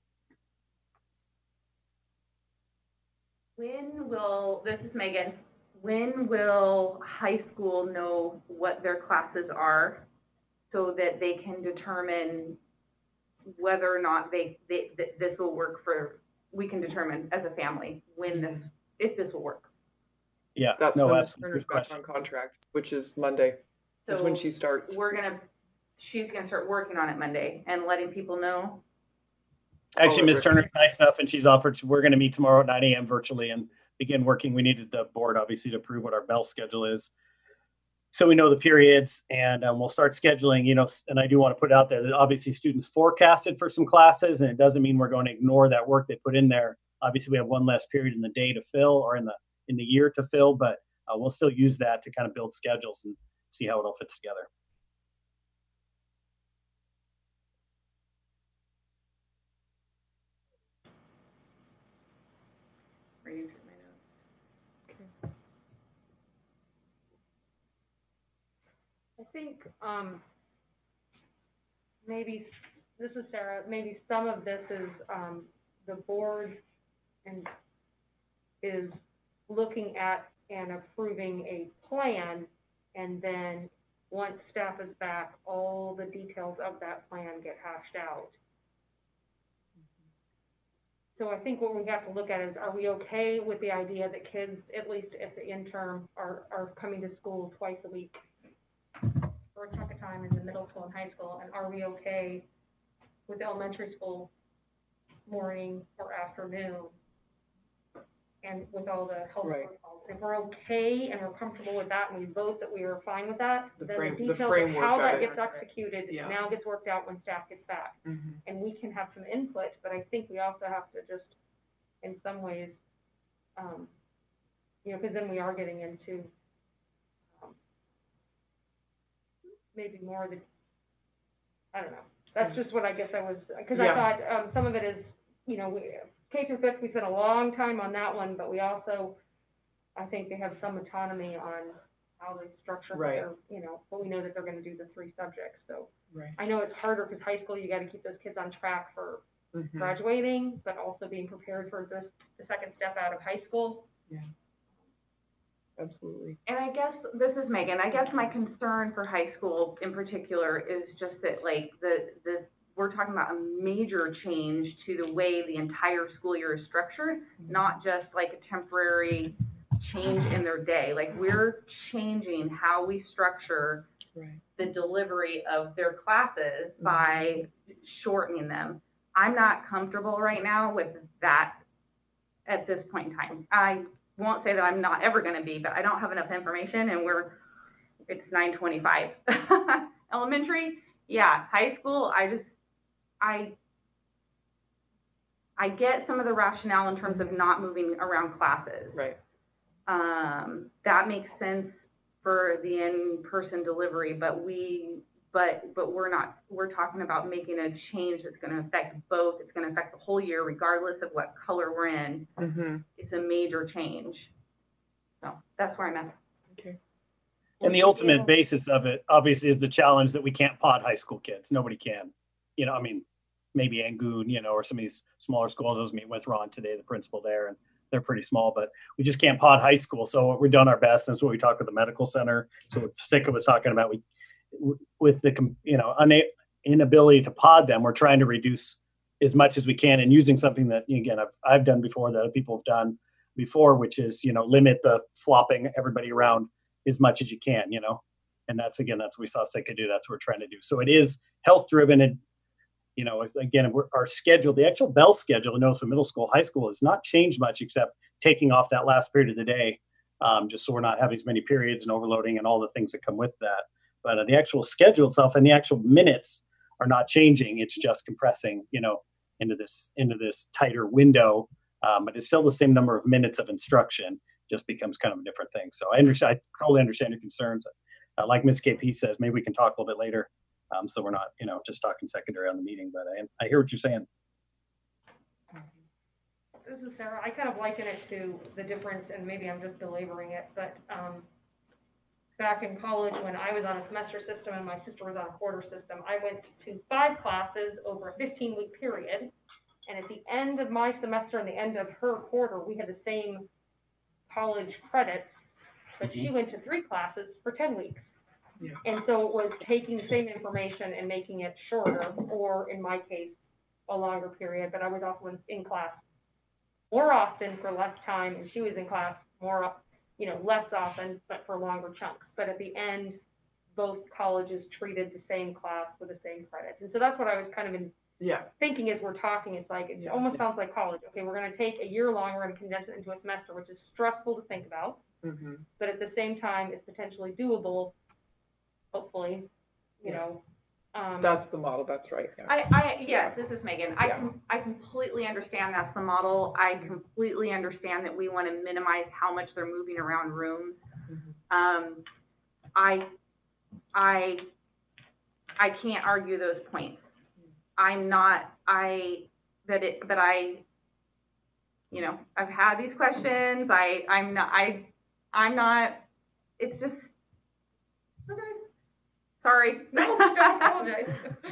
This is Megan, when will high school know what their classes are so that they can determine whether or not this will work we can determine as a family if this will work? Yeah, That's no, when Ms. absolutely. Turner's Good back question. on contract, which is Monday, is when So she starts. she's gonna start working on it Monday and letting people know. Actually, Oh, Ms. Rick. Turner's nice enough, and she's offered, we're going to meet tomorrow at 9 a.m. virtually and begin working. We needed the board, obviously, to approve what our bell schedule is, so we know the periods, and we'll start scheduling, and I do want to put out there that obviously students forecasted for some classes, and it doesn't mean we're going to ignore that work they put in there. Obviously, we have one less period in the day to fill, or in the year to fill, but we'll still use that to kind of build schedules and see how it all fits together. think, maybe, this is Sarah, maybe some of this is, the board and is looking at and approving a plan, and then once staff is back, all the details of that plan get hashed out. So I think what we have to look at is, are we okay with the idea that kids, at least at the interim, are coming to school twice a week for a chunk of time in the middle school and high school? And are we okay with elementary school morning or afternoon? And with all the health Right. protocols, if we're okay and we're comfortable with that, and we vote that we are fine with that, The then frame- the the details of framework how of that it. gets executed Yeah. now gets worked out when staff gets back. Mhm. And we can have some input, but I think we also have to just, in some ways, you know, because then we are getting into, maybe more the, I don't know. That's just what I guess I was, because I Yeah. thought, some of it is, you know, K through fifth, we spent a long time on that one, but we also, I think they have some autonomy on how they structure Right. their, you know, but we know that they're gonna do the 3 subjects, so. Right. I know it's harder because high school, you gotta keep those kids on track for Mhm. graduating, but also being prepared for the second step out of high school. Yeah. Absolutely. And I guess, this is Megan, I guess my concern for high school in particular is just that, like, we're talking about a major change to the way the entire school year is structured, not just like a temporary change in their day. Like, we're changing how we structure Right. the delivery of their classes by shortening them. I'm not comfortable right now with that at this point in time. I won't say that I'm not ever gonna be, but I don't have enough information, and it's 9:25. Elementary, yeah. High school, I get some of the rationale in terms of not moving around classes. Right. That makes sense for the in-person delivery, but we're talking about making a change that's gonna affect both. It's gonna affect the whole year regardless of what color we're in. Mhm. It's a major change. So that's where I'm at. Okay. And the ultimate basis of it, obviously, is the challenge that we can't pod high school kids. Nobody can. You know, I mean, maybe Angoon, you know, or some of these smaller schools. I was meeting with Ron today, the principal there, and they're pretty small, but we just can't pod high school. So we're doing our best. That's what we talked with the medical center. So Sika was talking about, with the, you know, inability to pod them, we're trying to reduce as much as we can, and using something that, again, I've done before, that other people have done before, which is, you know, limit the flopping everybody around as much as you can, you know. And that's what we saw Sika do. That's what we're trying to do. So it is health driven, and, you know, again, our schedule, the actual bell schedule, notice for middle school, high school has not changed much, except taking off that last period of the day, just so we're not having as many periods and overloading and all the things that come with that. But the actual schedule itself and the actual minutes are not changing. It's just compressing, you know, into this tighter window. But it's still the same number of minutes of instruction, just becomes kind of a different thing. So I totally understand your concerns. Like Ms. KP says, maybe we can talk a little bit later. So we're not, you know, just talking secondary on the meeting, but I hear what you're saying. This is Sarah. I kind of liken it to the difference, and maybe I'm just belaboring it, but, back in college, when I was on a semester system and my sister was on a quarter system, I went to 5 classes over a 15-week period. And at the end of my semester and the end of her quarter, we had the same college credits, but she went to 3 classes for 10 weeks. Yeah. And so it was taking the same information and making it shorter, or in my case, a longer period, but I was also in class more often for less time, and she was in class more, you know, less often, but for longer chunks. But at the end, both colleges treated the same class with the same credits. And so that's what I was kind of thinking as we're talking. It's like, it almost sounds like college. Okay, we're gonna take a year long, we're gonna condense it into a semester, which is stressful to think about. Mhm. But at the same time, it's potentially doable, hopefully, you know. That's the model. That's right. Yeah. Yes, this is Megan. I completely understand that's the model. I completely understand that we want to minimize how much they're moving around rooms. Mhm. I can't argue those points. You know, I've had these questions. I'm not, it's just, okay. Sorry. No, don't apologize.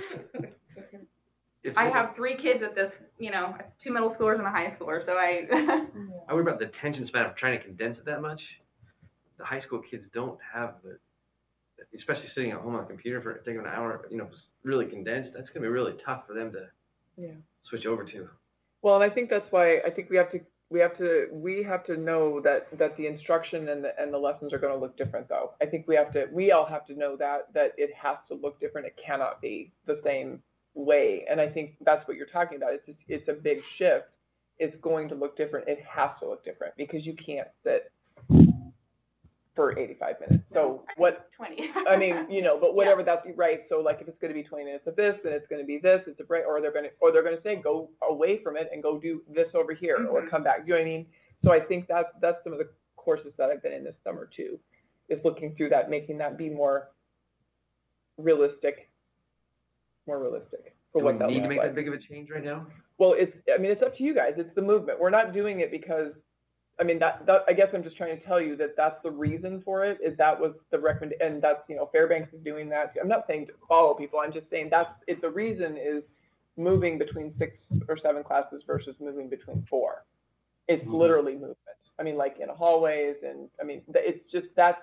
If- I have 3 kids at this, 2 middle schoolers and a high schooler, so I worry about the attention span of trying to condense it that much. The high school kids don't have the, especially sitting at home on a computer for taking an hour, really condensed. That's gonna be really tough for them to Yeah. switch over to. Well, and I think that's why I think we have to know that the instruction and the lessons are going to look different, though. I think we all have to know that it has to look different. It cannot be the same way. And I think that's what you're talking about. It's a big shift. It's going to look different. It has to look different because you can't sit for 85 minutes. So what? 20. I mean, but whatever, that's right. So like if it's going to be 20 minutes of this, then it's going to be this, it's a break, or they're going to say, go away from it and go do this over here or come back. You know what I mean? So I think that's some of the courses that I've been in this summer too, is looking through that, making that be more realistic for Do what we that need to looks make like. that big of a change right now? Well, it's up to you guys. It's the movement. We're not doing it because, that I guess I'm just trying to tell you that that's the reason for it, is that was the and that's, Fairbanks is doing that. I'm not saying to follow people. I'm just saying the reason is moving between 6 or 7 classes versus moving between 4. It's literally movement. Like in hallways and, it's just, that's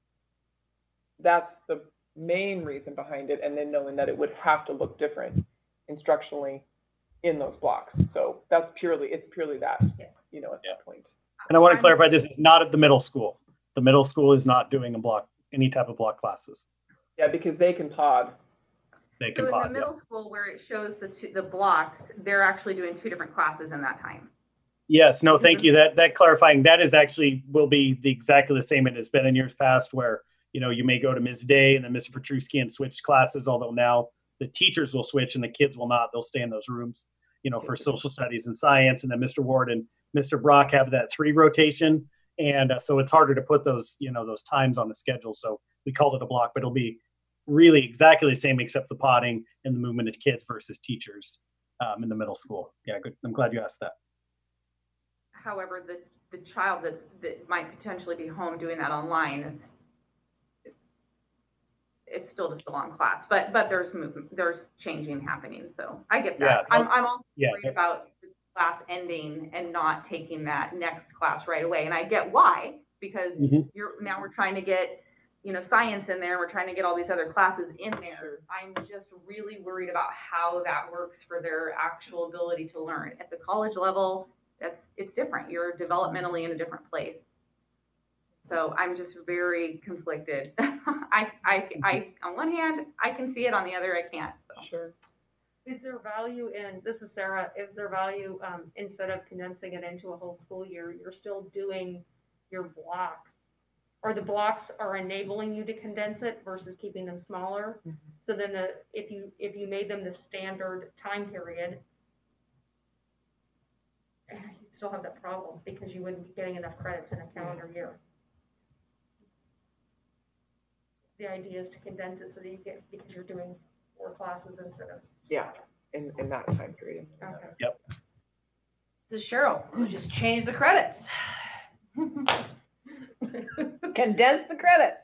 the main reason behind it. And then knowing that it would have to look different instructionally in those blocks. So it's purely that, at that point. And I want to clarify, this is not at the middle school. The middle school is not doing any type of block classes. Yeah, because they can pod. They So can in pod, the middle school where it shows the blocks, they're actually doing 2 different classes in that time. Yes, no, thank you. That clarifying, that is will be exactly the same it has been in years past, where, you may go to Ms. Day and then Mr. Petruski and switch classes, although now the teachers will switch and the kids will not. They'll stay in those rooms, for social studies and science. And then Mr. Ward and Mr. Brock have that 3 rotation. And so it's harder to put those, those times on the schedule. So we called it a block, but it'll be really exactly the same except the podding and the movement of kids versus teachers in the middle school. Yeah, good. I'm glad you asked that. However, the child that might potentially be home doing that online, it's still just a long class, but there's movement, there's changing happening. So I get that. Yeah, I'm also worried about the class ending and not taking that next class right away. And I get why, because now we're trying to get, science in there. We're trying to get all these other classes in there. I'm just really worried about how that works for their actual ability to learn. At the college level, it's different. You're developmentally in a different place. So I'm just very conflicted. I on one hand, I can see it, on the other, I can't. So. Sure. Is there value this is Sarah, is there value, instead of condensing it into a whole school year, you're still doing your blocks? Or the blocks are enabling you to condense it versus keeping them smaller? Mm-hmm. So then if you made them the standard time period, you still have that problem because you wouldn't be getting enough credits in a calendar year. The idea is to condense it so that because you're doing 4 classes instead of. Yeah, in that time period. Okay. Yep. This is Cheryl, we'll just change the credits. Condense the credits.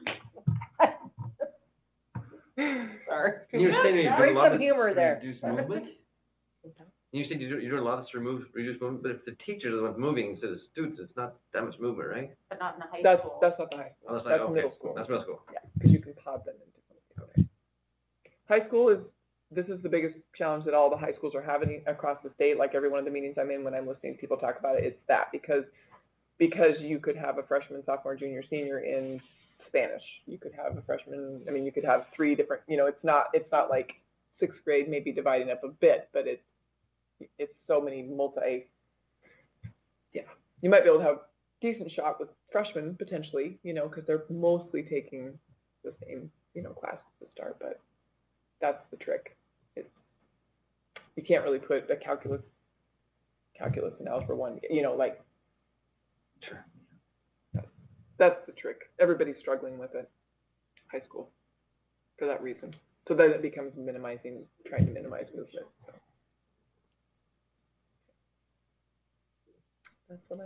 Sorry. You were saying you're Bring doing a lot some humor there. reduce movement? You said you're doing a lot to reduce movement, but if the teachers are the ones moving instead of the students, it's not that much movement, right? But not in the high That's school. not the high school. Oh, that's That's okay. middle school. That's middle school. Yeah, because you can pod them into something. Okay. High school this is the biggest challenge that all the high schools are having across the state. Like every one of the meetings I'm in, when I'm listening to people talk about it, it's that because you could have a freshman, sophomore, junior, senior in Spanish. You could have a freshman. You could have 3 different. It's not like 6th grade maybe dividing up a bit, but it's so many yeah. You might be able to have decent shot with freshmen potentially, because they're mostly taking the same, classes to start, but that's the trick. You can't really put a calculus and algebra 1, Sure. That's the trick. Everybody's struggling with it, high school, for that reason. So then it becomes trying to minimize movement. So. That's what I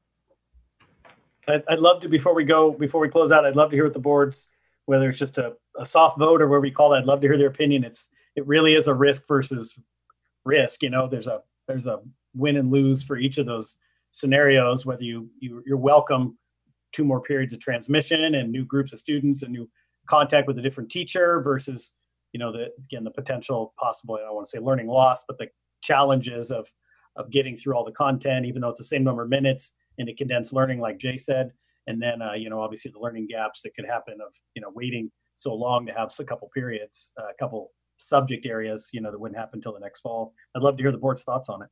know. I'd love to, before we close out, I'd love to hear what the board's, whether it's just a a soft vote or whatever you call it, I'd love to hear their opinion. It really is a risk versus risk. There's a win and lose for each of those scenarios, whether you're welcome 2 more periods of transmission and new groups of students and new contact with a different teacher versus, the potential possible, I don't want to say learning loss, but the challenges of getting through all the content, even though it's the same number of minutes in a condensed learning, like Jay said. And then, obviously the learning gaps that could happen of, waiting so long to have a couple periods, a couple subject areas, that wouldn't happen until the next fall. I'd love to hear the board's thoughts on it.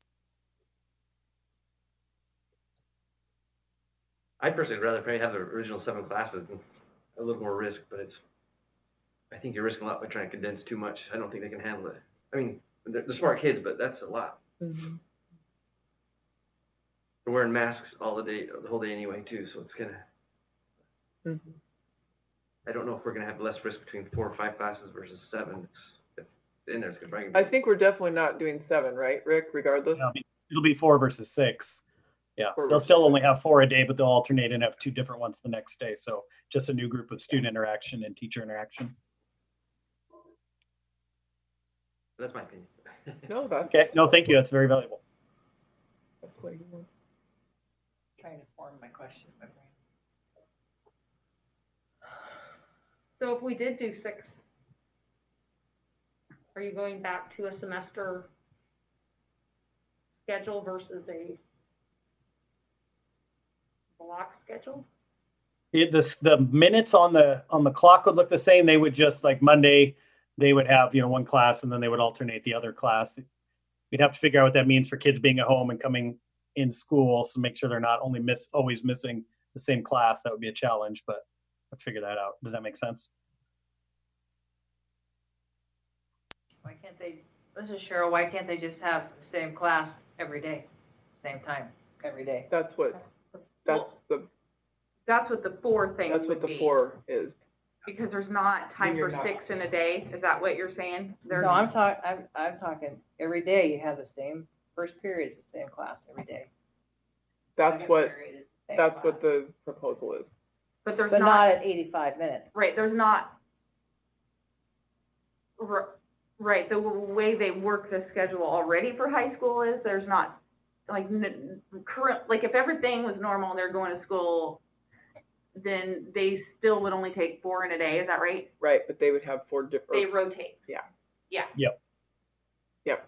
I'd personally rather probably have the original 7 classes and a little more risk, but I think you're risking a lot by trying to condense too much. I don't think they can handle it. I mean, they're smart kids, but that's a lot. Mhm. They're wearing masks all the whole day anyway, too, so it's Mhm. I don't know if we're gonna have less risk between 4 or 5 classes versus 7. It's in there, it's gonna bring. I think we're definitely not doing 7, right, Rick, regardless? It'll be 4 versus 6. Yeah, 4 they'll versus still only have 4 a day, but they'll alternate and have 2 different ones the next day. So just a new group of student interaction and teacher interaction. That's my opinion. No, that's, Okay, no, thank you. That's very valuable. that's what you want. Trying to form my question in my brain. So if we did do 6, are you going back to a semester schedule versus a block schedule? The minutes on the clock would look the same. They would just, like Monday, they would have, 1 class and then they would alternate the other class. We'd have to figure out what that means for kids being at home and coming in school, so make sure they're not always missing the same class. That would be a challenge, but I'll figure that out. Does that make sense? Why can't they, this is Cheryl, why can't they just have the same class every day, same time, every day? That's what, that's the, That's what the 4 thing that's what would the be. 4 is. Because there's not time When you're for not. 6 in a day, is that what you're saying? No, I'm talking, every day you have the same, first period is the same class every day. That's Second what, period is the same that's class. what the proposal is. But there's But not, not at 85 minutes. right, there's not, right, the way they work the schedule already for high school is there's not, like, current, like, if everything was normal and they're going to school, then they still would only take 4 in a day, is that right? Right, but they would have 4 They different, rotate. yeah. Yeah. Yep. Yep.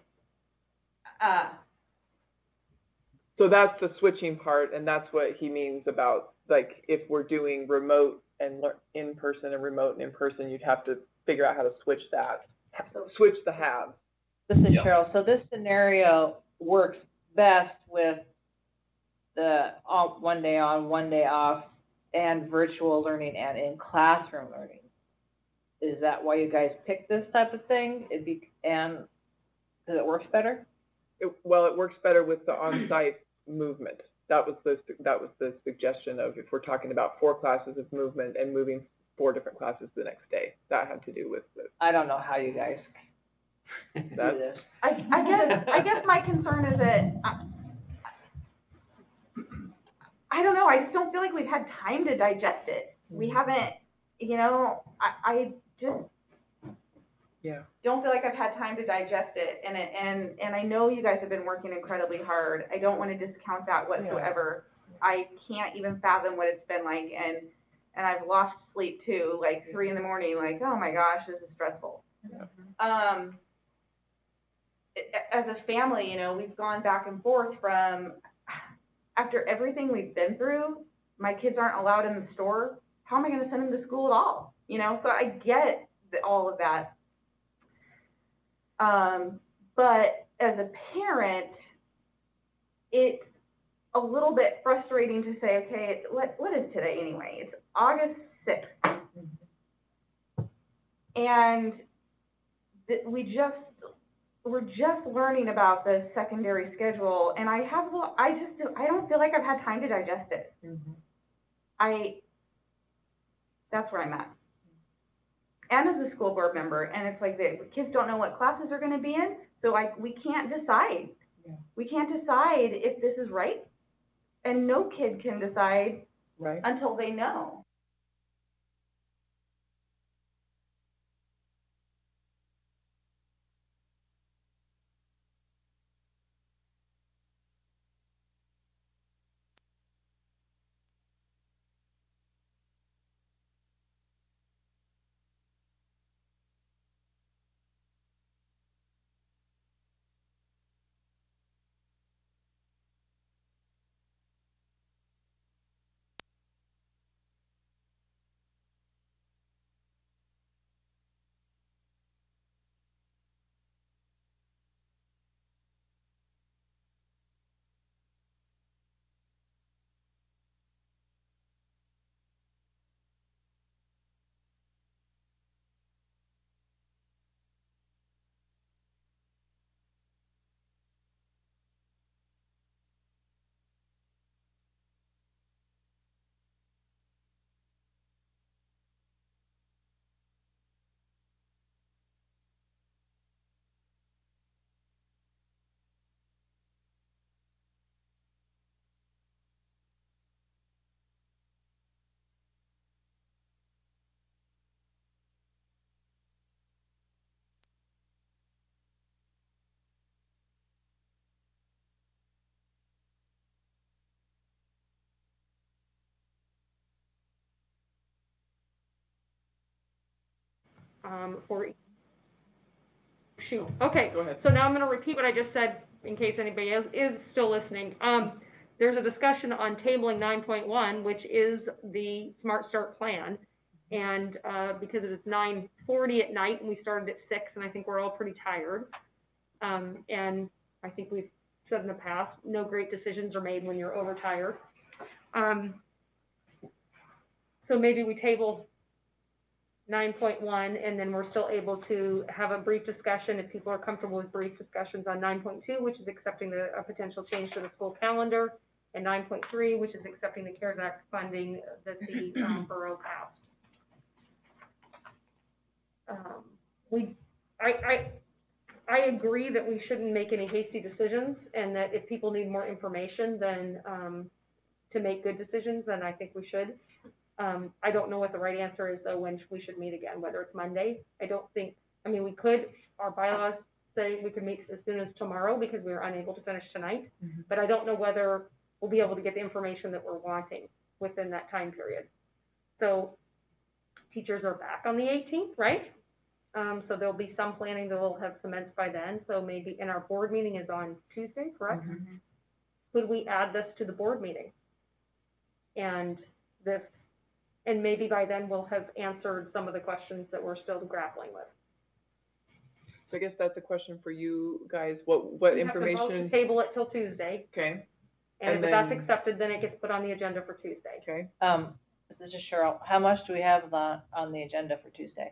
So that's the switching part, and that's what he means about, like, if we're doing remote and in person and remote and in person, you'd have to figure out how to switch that, switch the halves. This is Yeah. Cheryl, so this scenario works best with the one day on, one day off, and virtual learning and in classroom learning. Is that why you guys picked this type of thing? And because it works better? Well, it works better with the on-site movement. That was the suggestion of, if we're talking about 4 classes of movement and moving 4 different classes the next day. That had to do with the, I don't know how you guys do that. this. I guess my concern is that, I don't know, I just don't feel like we've had time to digest it. We haven't, I just Yeah. don't feel like I've had time to digest it, and I know you guys have been working incredibly hard. I don't want to discount that whatsoever. I can't even fathom what it's been like, and I've lost sleep too, like 3 in the morning, like, oh my gosh, this is stressful. Yeah. As a family, we've gone back and forth from, after everything we've been through, my kids aren't allowed in the store. How am I gonna send them to school at all? So I get all of that. But as a parent, it's a little bit frustrating to say, okay, what is today anyway? It's August 6th. And we're just learning about the secondary schedule, and I don't feel like I've had time to digest it. That's where I'm at. And as a school board member, and it's like the kids don't know what classes they're gonna be in, so we can't decide. Yeah. We can't decide if this is right, and no kid can decide Right. until they know. for, shoot, okay. Go ahead. So now I'm gonna repeat what I just said, in case anybody else is still listening. There's a discussion on tabling 9.1, which is the Smart Start plan. And, because it's 9:40 at night, and we started at 6, and I think we're all pretty tired. And I think we've said in the past, no great decisions are made when you're overtired. So maybe we table 9.1, and then we're still able to have a brief discussion, if people are comfortable with brief discussions on 9.2, which is accepting a potential change to the school calendar, and 9.3, which is accepting the CARES Act funding that the borough passed. I agree that we shouldn't make any hasty decisions, and that if people need more information, then to make good decisions, then I think we should. I don't know what the right answer is, though, when we should meet again, whether it's Monday. I don't think, I mean, we could, our bylaws say we could meet as soon as tomorrow because we were unable to finish tonight, but I don't know whether we'll be able to get the information that we're wanting within that time period. So teachers are back on the 18th, right? So there'll be some planning that will have commenced by then. So maybe, and our board meeting is on Tuesday, correct? Could we add this to the board meeting? And maybe by then we'll have answered some of the questions that we're still grappling with. So I guess that's a question for you guys. What We have to vote information? to table it till Tuesday, Okay, and And if that's then- accepted, then it gets put on the agenda for Tuesday. okay. This is Cheryl. How much do we have on the agenda for Tuesday?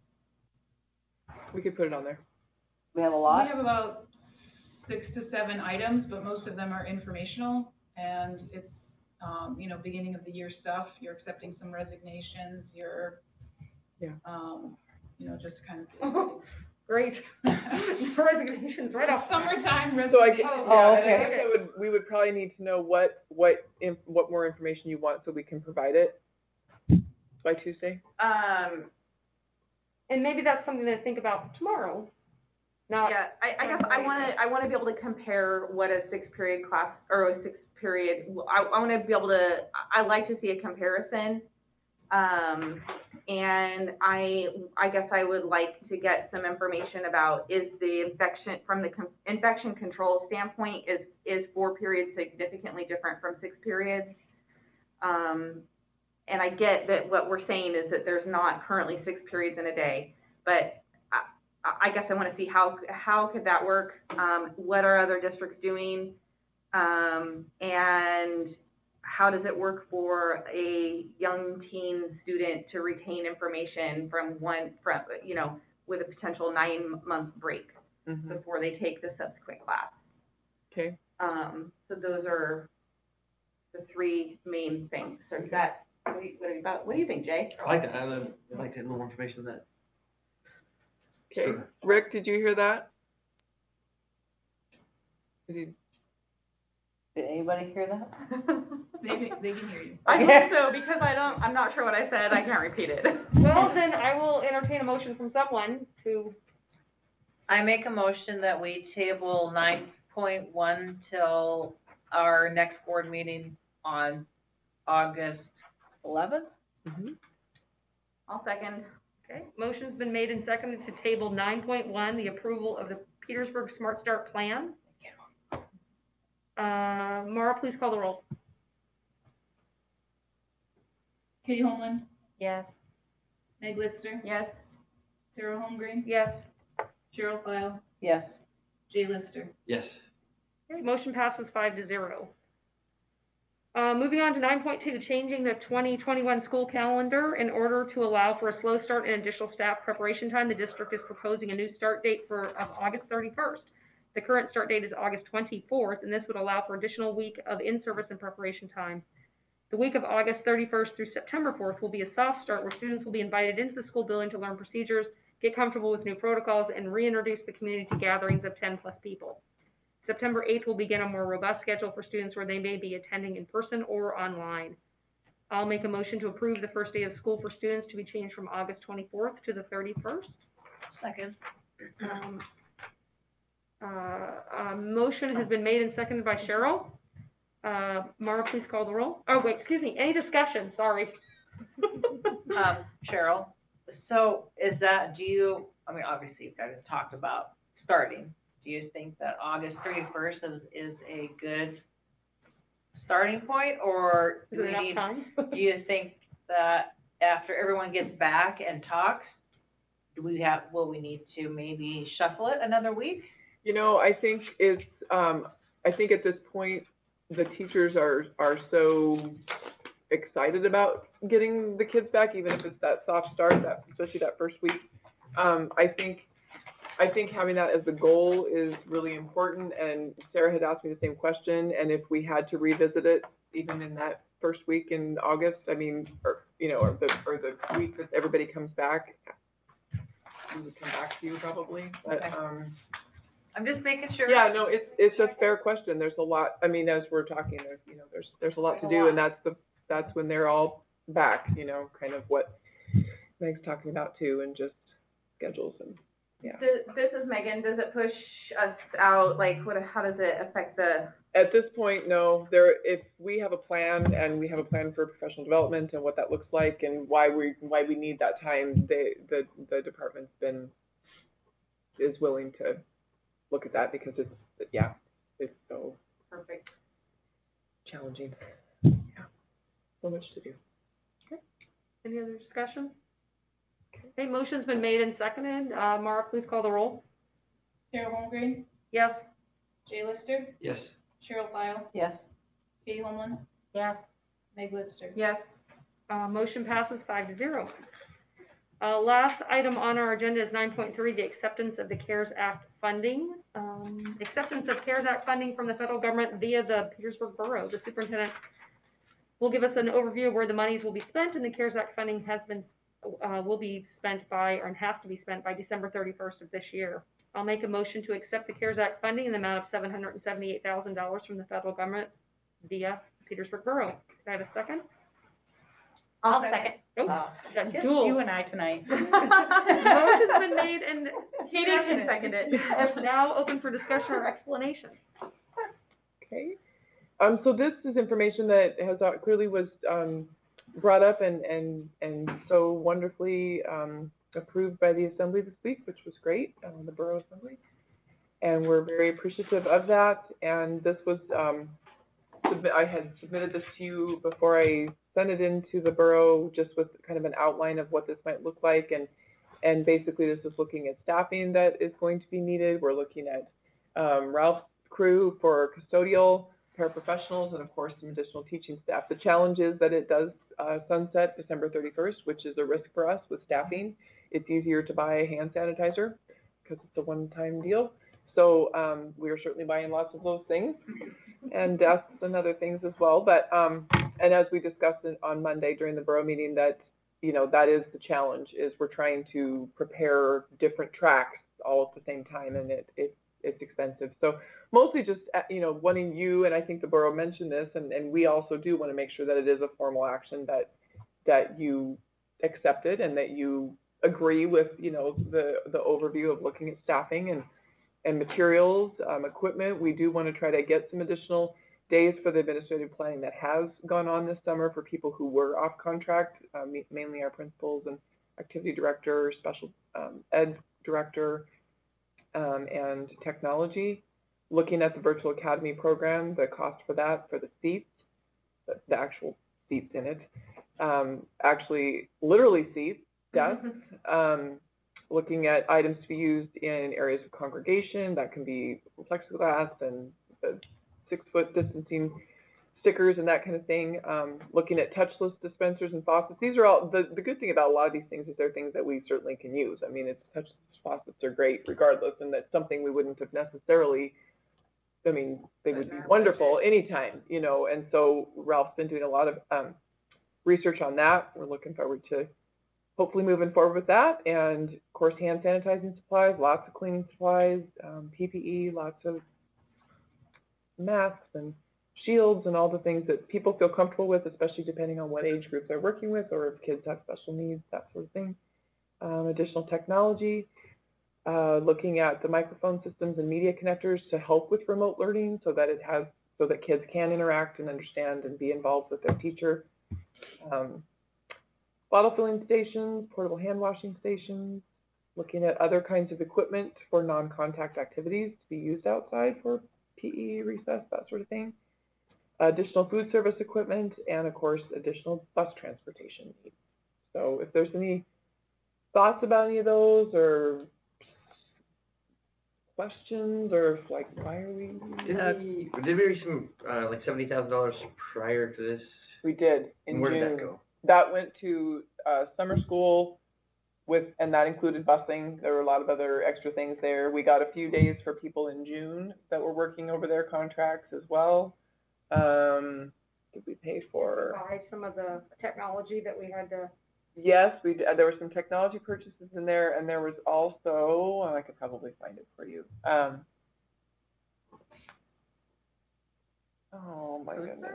We could put it on there. We have a We lot? have about 6 to 7 items, but most of them are informational, and it's, beginning of the year stuff. You're accepting some resignations, you're, Yeah. Just kind of. Great. Resignations right off. Summertime So I, resignations. I guess we would probably need to know what more information you want so we can provide it by Tuesday. And maybe that's something to think about tomorrow. Not, Yeah, I guess I wanna be able to compare what a 6-period class, or a 6-period, I wanna be able to, I like to see a comparison. And I guess I would like to get some information about, is the infection, from the infection control standpoint, is 4 periods significantly different from 6 periods? And I get that what we're saying is that there's not currently 6 periods in a day, but I guess I want to see how could that work? What are other districts doing? And how does it work for a young teen student to retain information with a potential 9-month break before they take the subsequent class? Okay. So those are the 3 main things. So is that, what do you think, Jay? I like that. I'd like to have more information on that. Okay. Sure. Rick, did you hear that? Did anybody hear that? They can hear you. I hope so, because I'm not sure what I said, I can't repeat it. well, then I will entertain a motion from someone to, I make a motion that we table 9.1 till our next board meeting on August 11th. I'll second. okay, motion's been made and seconded to table 9.1, the approval of the Petersburg Smart Start Plan. Mara, please call the roll. Katie Holman, Yes. Meg Lister, Yes. Sarah Holmgren, Yes. Cheryl Clow, Yes. Jay Lister. Yes. Okay, motion passes 5-0. Moving on to 9.2, changing the 2021 school calendar in order to allow for a slow start and additional staff preparation time. The district is proposing a new start date of August 31st. The current start date is August 24th, and this would allow for additional week of in-service and preparation time. The week of August 31st through September 4th will be a soft start where students will be invited into the school building to learn procedures, get comfortable with new protocols, and reintroduce the community to gatherings of 10+ people. September 8th will begin a more robust schedule for students where they may be attending in person or online. I'll make a motion to approve the first day of school for students to be changed from August 24th to the 31st. Second. Motion has been made and seconded by Cheryl. Mara, please call the roll. Oh, wait, excuse me, any discussion? Sorry. Cheryl, So is that, I mean, obviously you guys talked about starting. Do you think that August 31st is a good starting point, or Is do it we enough need, time? do you think that after everyone gets back and talks, will we need to maybe shuffle it another week? You know, I think it's, I think at this point, the teachers are so excited about getting the kids back, even if it's that soft start, especially that first week. I think having that as the goal is really important, and Sarah had asked me the same question, and if we had to revisit it, even in that first week in August, I mean, or the week that everybody comes back, we would come back to you probably, but, Okay. I'm just making sure. yeah, no, it's a fair question. There's a lot, I mean, as we're talking, there's a lot to do, and that's when they're all back, kind of what Meg's talking about too, and just schedules and, yeah. This is Megan, does it push us out, like, how does it affect the? At this point, no, if we have a plan, and we have a plan for professional development and what that looks like and why we need that time, the department's is willing to look at that, because it's so Perfect. challenging. Yeah, so much to do. Any other discussion? Okay, motion's been made and seconded. Mara, please call the roll. Sarah Holmgren, Yes. Jay Lister, Yes. Cheryl Pyle, Yes. Katie Homeland, Yes. Meg Lister. Yes. Motion passes 5-0. Last item on our agenda is 9.3, the acceptance of the CARES Act funding. Acceptance of CARES Act funding from the federal government via the Petersburg Borough. The superintendent will give us an overview of where the monies will be spent, and the CARES Act funding will be spent by, or has to be spent by December 31st of this year. I'll make a motion to accept the CARES Act funding in the amount of $778,000 from the federal government via Petersburg Borough. Can I have a second? I'll second. Oh, Just Jewel. you and I tonight. Motion's been made and Katie can second it. It's now open for discussion or explanation. Okay. So this is information that has clearly was brought up and so wonderfully approved by the Assembly this week, which was great, the Borough Assembly. And we're very appreciative of that. And this was, I had submitted this to you before I sent it into the Borough, just with kind of an outline of what this might look like. And basically this is looking at staffing that is going to be needed. We're looking at Ralph's crew for custodial, paraprofessionals, and of course some additional teaching staff. The challenge is that it does sunset December 31st, which is a risk for us with staffing. It's easier to buy a hand sanitizer because it's a one-time deal. So we are certainly buying lots of those things, and desks and other things as well. But and as we discussed on Monday during the Borough meeting, that that is the challenge, is we're trying to prepare different tracks all at the same time, and it's expensive. So mostly just, wanting you, and I think the Borough mentioned this, and we also do want to make sure that it is a formal action that you accepted and that you agree with, the overview of looking at staffing and materials, equipment. We do want to try to get some additional days for the administrative planning that has gone on this summer for people who were off contract, mainly our principals and activity director, special ed director, and technology. Looking at the virtual academy program, the cost for that, for the seats, the actual seats in it, actually literally seats, desks, looking at items to be used in areas of congregation, that can be plexiglass and 6-foot distancing stickers and that kind of thing. Looking at touchless dispensers and faucets. These are all, the good thing about a lot of these things is they're things that we certainly can use. I mean, touchless faucets are great regardless, and that's something we wouldn't have necessarily, they would be wonderful anytime, and so Ralph's been doing a lot of research on that. We're looking forward to hopefully moving forward with that, and of course hand sanitizing supplies, lots of cleaning supplies, PPE, lots of masks and shields and all the things that people feel comfortable with, especially depending on what age groups they're working with or if kids have special needs, that sort of thing. Additional technology, looking at the microphone systems and media connectors to help with remote learning so that kids can interact and understand and be involved with their teacher. bottle filling stations, portable hand washing stations, looking at other kinds of equipment for non-contact activities to be used outside for PE, recess, that sort of thing. Additional food service equipment, and of course, additional bus transportation needs. So if there's any thoughts about any of those, or questions, or if, like, why are we? Did we reach some, like $70,000 prior to this? We did, in And where June. did that go? That went to, summer school and that included busing. There were a lot of other extra things there. We got a few days for people in June that were working over their contracts as well. Did we pay for? Buy some of the technology that we had to. Yes, we did. There were some technology purchases in there, and there was also, I could probably find it for you. Oh my goodness.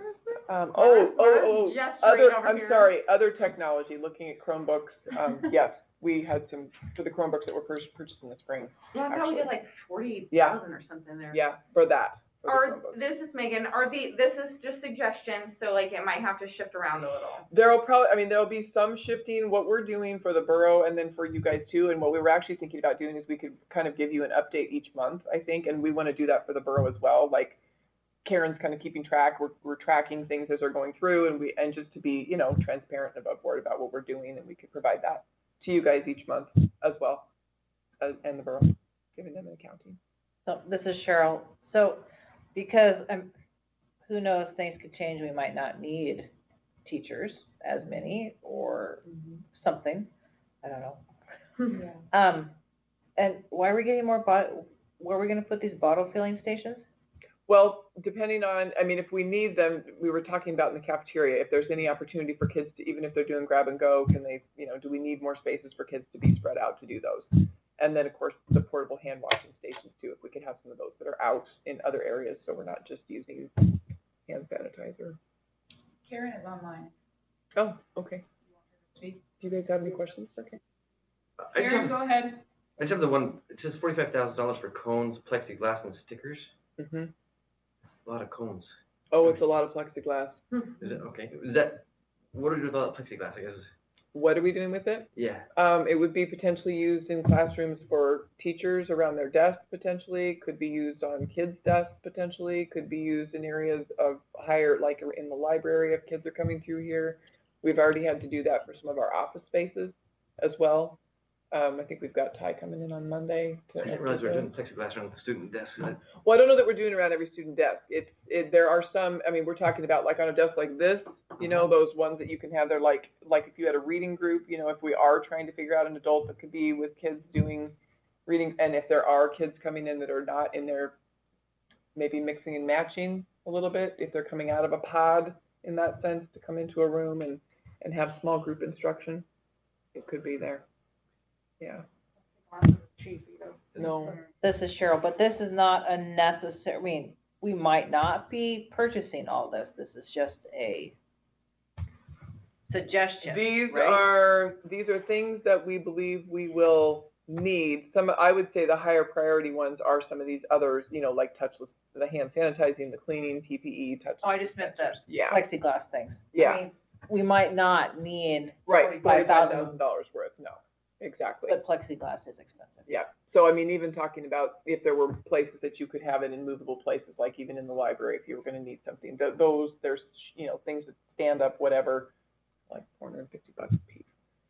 Just right over I'm here. sorry, other technology, looking at Chromebooks. Yes, we had some, for the Chromebooks that were purchased in the spring. Yeah, I thought we did like 40,000 or something there. Yeah, for that. For the Are, Chromebooks. this is Megan, this is just suggestion, so like it might have to shift around a little. There'll be some shifting, what we're doing for the borough and then for you guys too, and what we were actually thinking about doing is we could kind of give you an update each month, I think, and we want to do that for the borough as well, like Karen's kind of keeping track, we're tracking things as they're going through, and just to be, transparent and above board about what we're doing, and we could provide that to you guys each month as well, and the borough, giving them an accounting. So this is Cheryl. So because who knows, things could change. We might not need teachers as many or something. I don't know. Yeah. And why are we getting more where are we going to put these bottle filling stations? Well, depending on, if we need them, we were talking about in the cafeteria, if there's any opportunity for kids to, even if they're doing grab and go, can they, do we need more spaces for kids to be spread out to do those? And then, of course, the portable hand washing stations too, if we could have some of those that are out in other areas, so we're not just using hand sanitizer. Karen is online. Oh, okay. Speak. Do you guys have any questions? Okay. Karen, go ahead. I just have the one, it says $45,000 for cones, plexiglass, and stickers. Mhm. A lot of cones. Oh, it's a lot of plexiglass. Is it, okay, is that, what do we do with all that plexiglass, I guess? What are we doing with it? Yeah. It would be potentially used in classrooms for teachers around their desks, potentially, could be used on kids' desks, potentially, could be used in areas of higher, like in the library if kids are coming through here. We've already had to do that for some of our office spaces as well. I think we've got Ty coming in on Monday to. I didn't realize we were doing plexiglass around the student desks. Well, I don't know that we're doing it around every student desk. There are some, we're talking about like on a desk like this, those ones that you can have, they're like if you had a reading group, if we are trying to figure out an adult that could be with kids doing reading, and if there are kids coming in that are not in there, maybe mixing and matching a little bit, if they're coming out of a pod in that sense to come into a room and have small group instruction, it could be there. Yeah. No. This is Cheryl, but this is not a necessary, we might not be purchasing all this. This is just a suggestion, These right? are things that we believe we will need. I would say the higher priority ones are some of these others, like touchless, the hand sanitizing, the cleaning, PPE, touch. Oh, I just meant the Yeah. plexiglass things. Yeah. We might not need Right, $45,000, $45,000 worth, no, exactly. but plexiglass is expensive. Yeah, so even talking about if there were places that you could have it in movable places, like even in the library, if you were gonna need something, there's, things that stand up, whatever, like $450 a piece.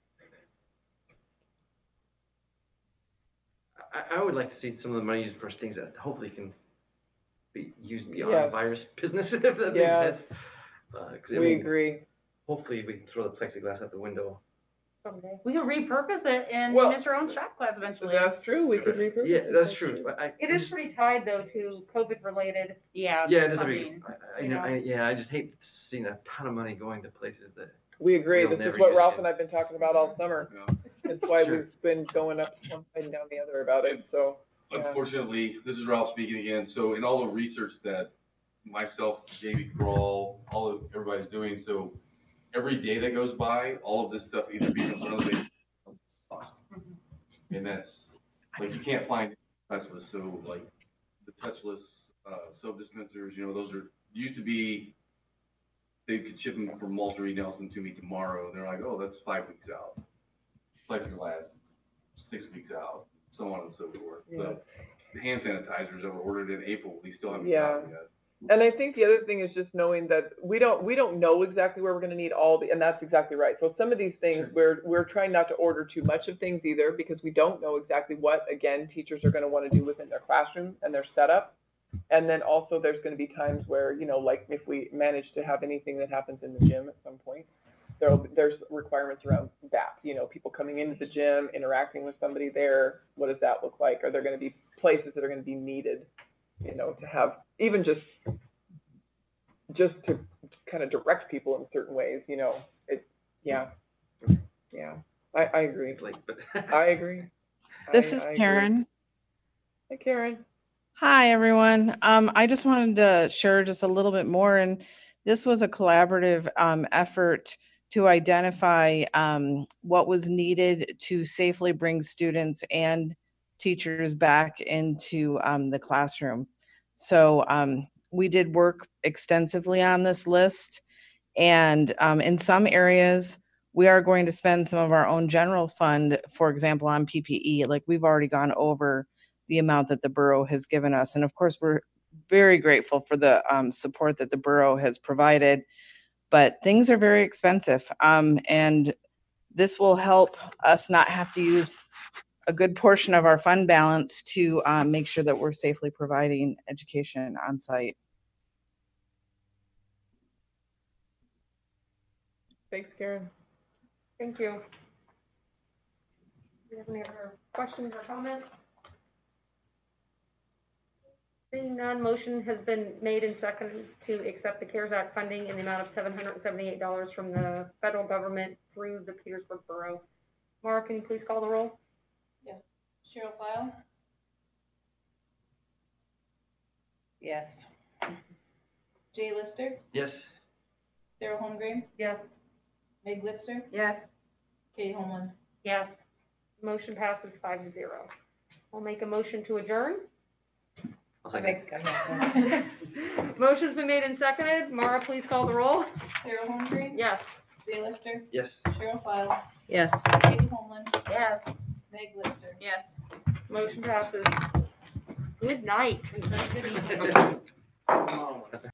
I would like to see some of the money used for things that hopefully can be used beyond Yes. virus business, if that makes Yes. sense. 'Cause We agree. hopefully we can throw the plexiglass out the window. Someday. We can repurpose it and Well, it's our own shop class eventually. That's true, we could repurpose Yeah, it. that's true, but It is pretty tied though to COVID-related. Yeah. Yeah, it is funding. I just hate seeing a ton of money going to places that, We agree, We'll this never is what use Ralph it. and I've been talking about all summer. Yeah. That's why Sure. we've been going up one side and down the other about it, so. Yeah. Unfortunately, this is Ralph speaking again, so in all the research that myself, Jamie Kroll, everybody's doing, so every day that goes by, all of this stuff either becomes unavailable or lost. And that's, like, you can't find touchless, so like, the touchless, soap dispensers, those used to be they could ship them from Walter E. Nelson to me tomorrow, and they're like, oh, that's 5 weeks out. Plexiglass, 6 weeks out, so on and so forth. Yeah. So the hand sanitizers that were ordered in April, we still haven't Yeah. got them yet. And I think the other thing is just knowing that we don't know exactly where we're gonna need all the, and that's exactly right. So some of these things, we're trying not to order too much of things either, because we don't know exactly what, again, teachers are gonna wanna do within their classroom and their setup. And then also there's gonna be times where, you know, like if we manage to have anything that happens in the gym at some point, there's requirements around that, you know, people coming into the gym, interacting with somebody there, what does that look like? Are there gonna be places that are gonna be needed, you know, to have, even just to kind of direct people in certain ways, you know, yeah, I agree. Like, but. I agree. This I is agree. Karen. Hi, Karen. Hi, everyone. I just wanted to share just a little bit more, and this was a collaborative effort to identify what was needed to safely bring students and teachers back into the classroom. So we did work extensively on this list, and in some areas, we are going to spend some of our own general fund, for example, on PPE. Like, we've already gone over the amount that the borough has given us. And of course, we're very grateful for the support that the borough has provided, but things are very expensive. And this will help us not have to use a good portion of our fund balance to make sure that we're safely providing education on site. Thanks, Karen. Thank you. Do you have any other questions or comments? Seeing none, motion has been made and seconded to accept the CARES Act funding in the amount of $778 from the federal government through the Petersburg Borough. Maura, can you please call the roll? Cheryl File? Yes. Jay Lister? Yes. Sarah Holmgren? Yes. Meg Lipster? Yes. Kate Holman? Yes. Motion passes 5-0. We'll make a motion to adjourn. I'll second. Motion's been made and seconded. Maura, please call the roll. Sarah Holmgren? Yes. Jay Lister? Yes. Cheryl File? Yes. Kate Holman? Yes. Meg Lipster? Yes. Motion passes. Good night. Oh,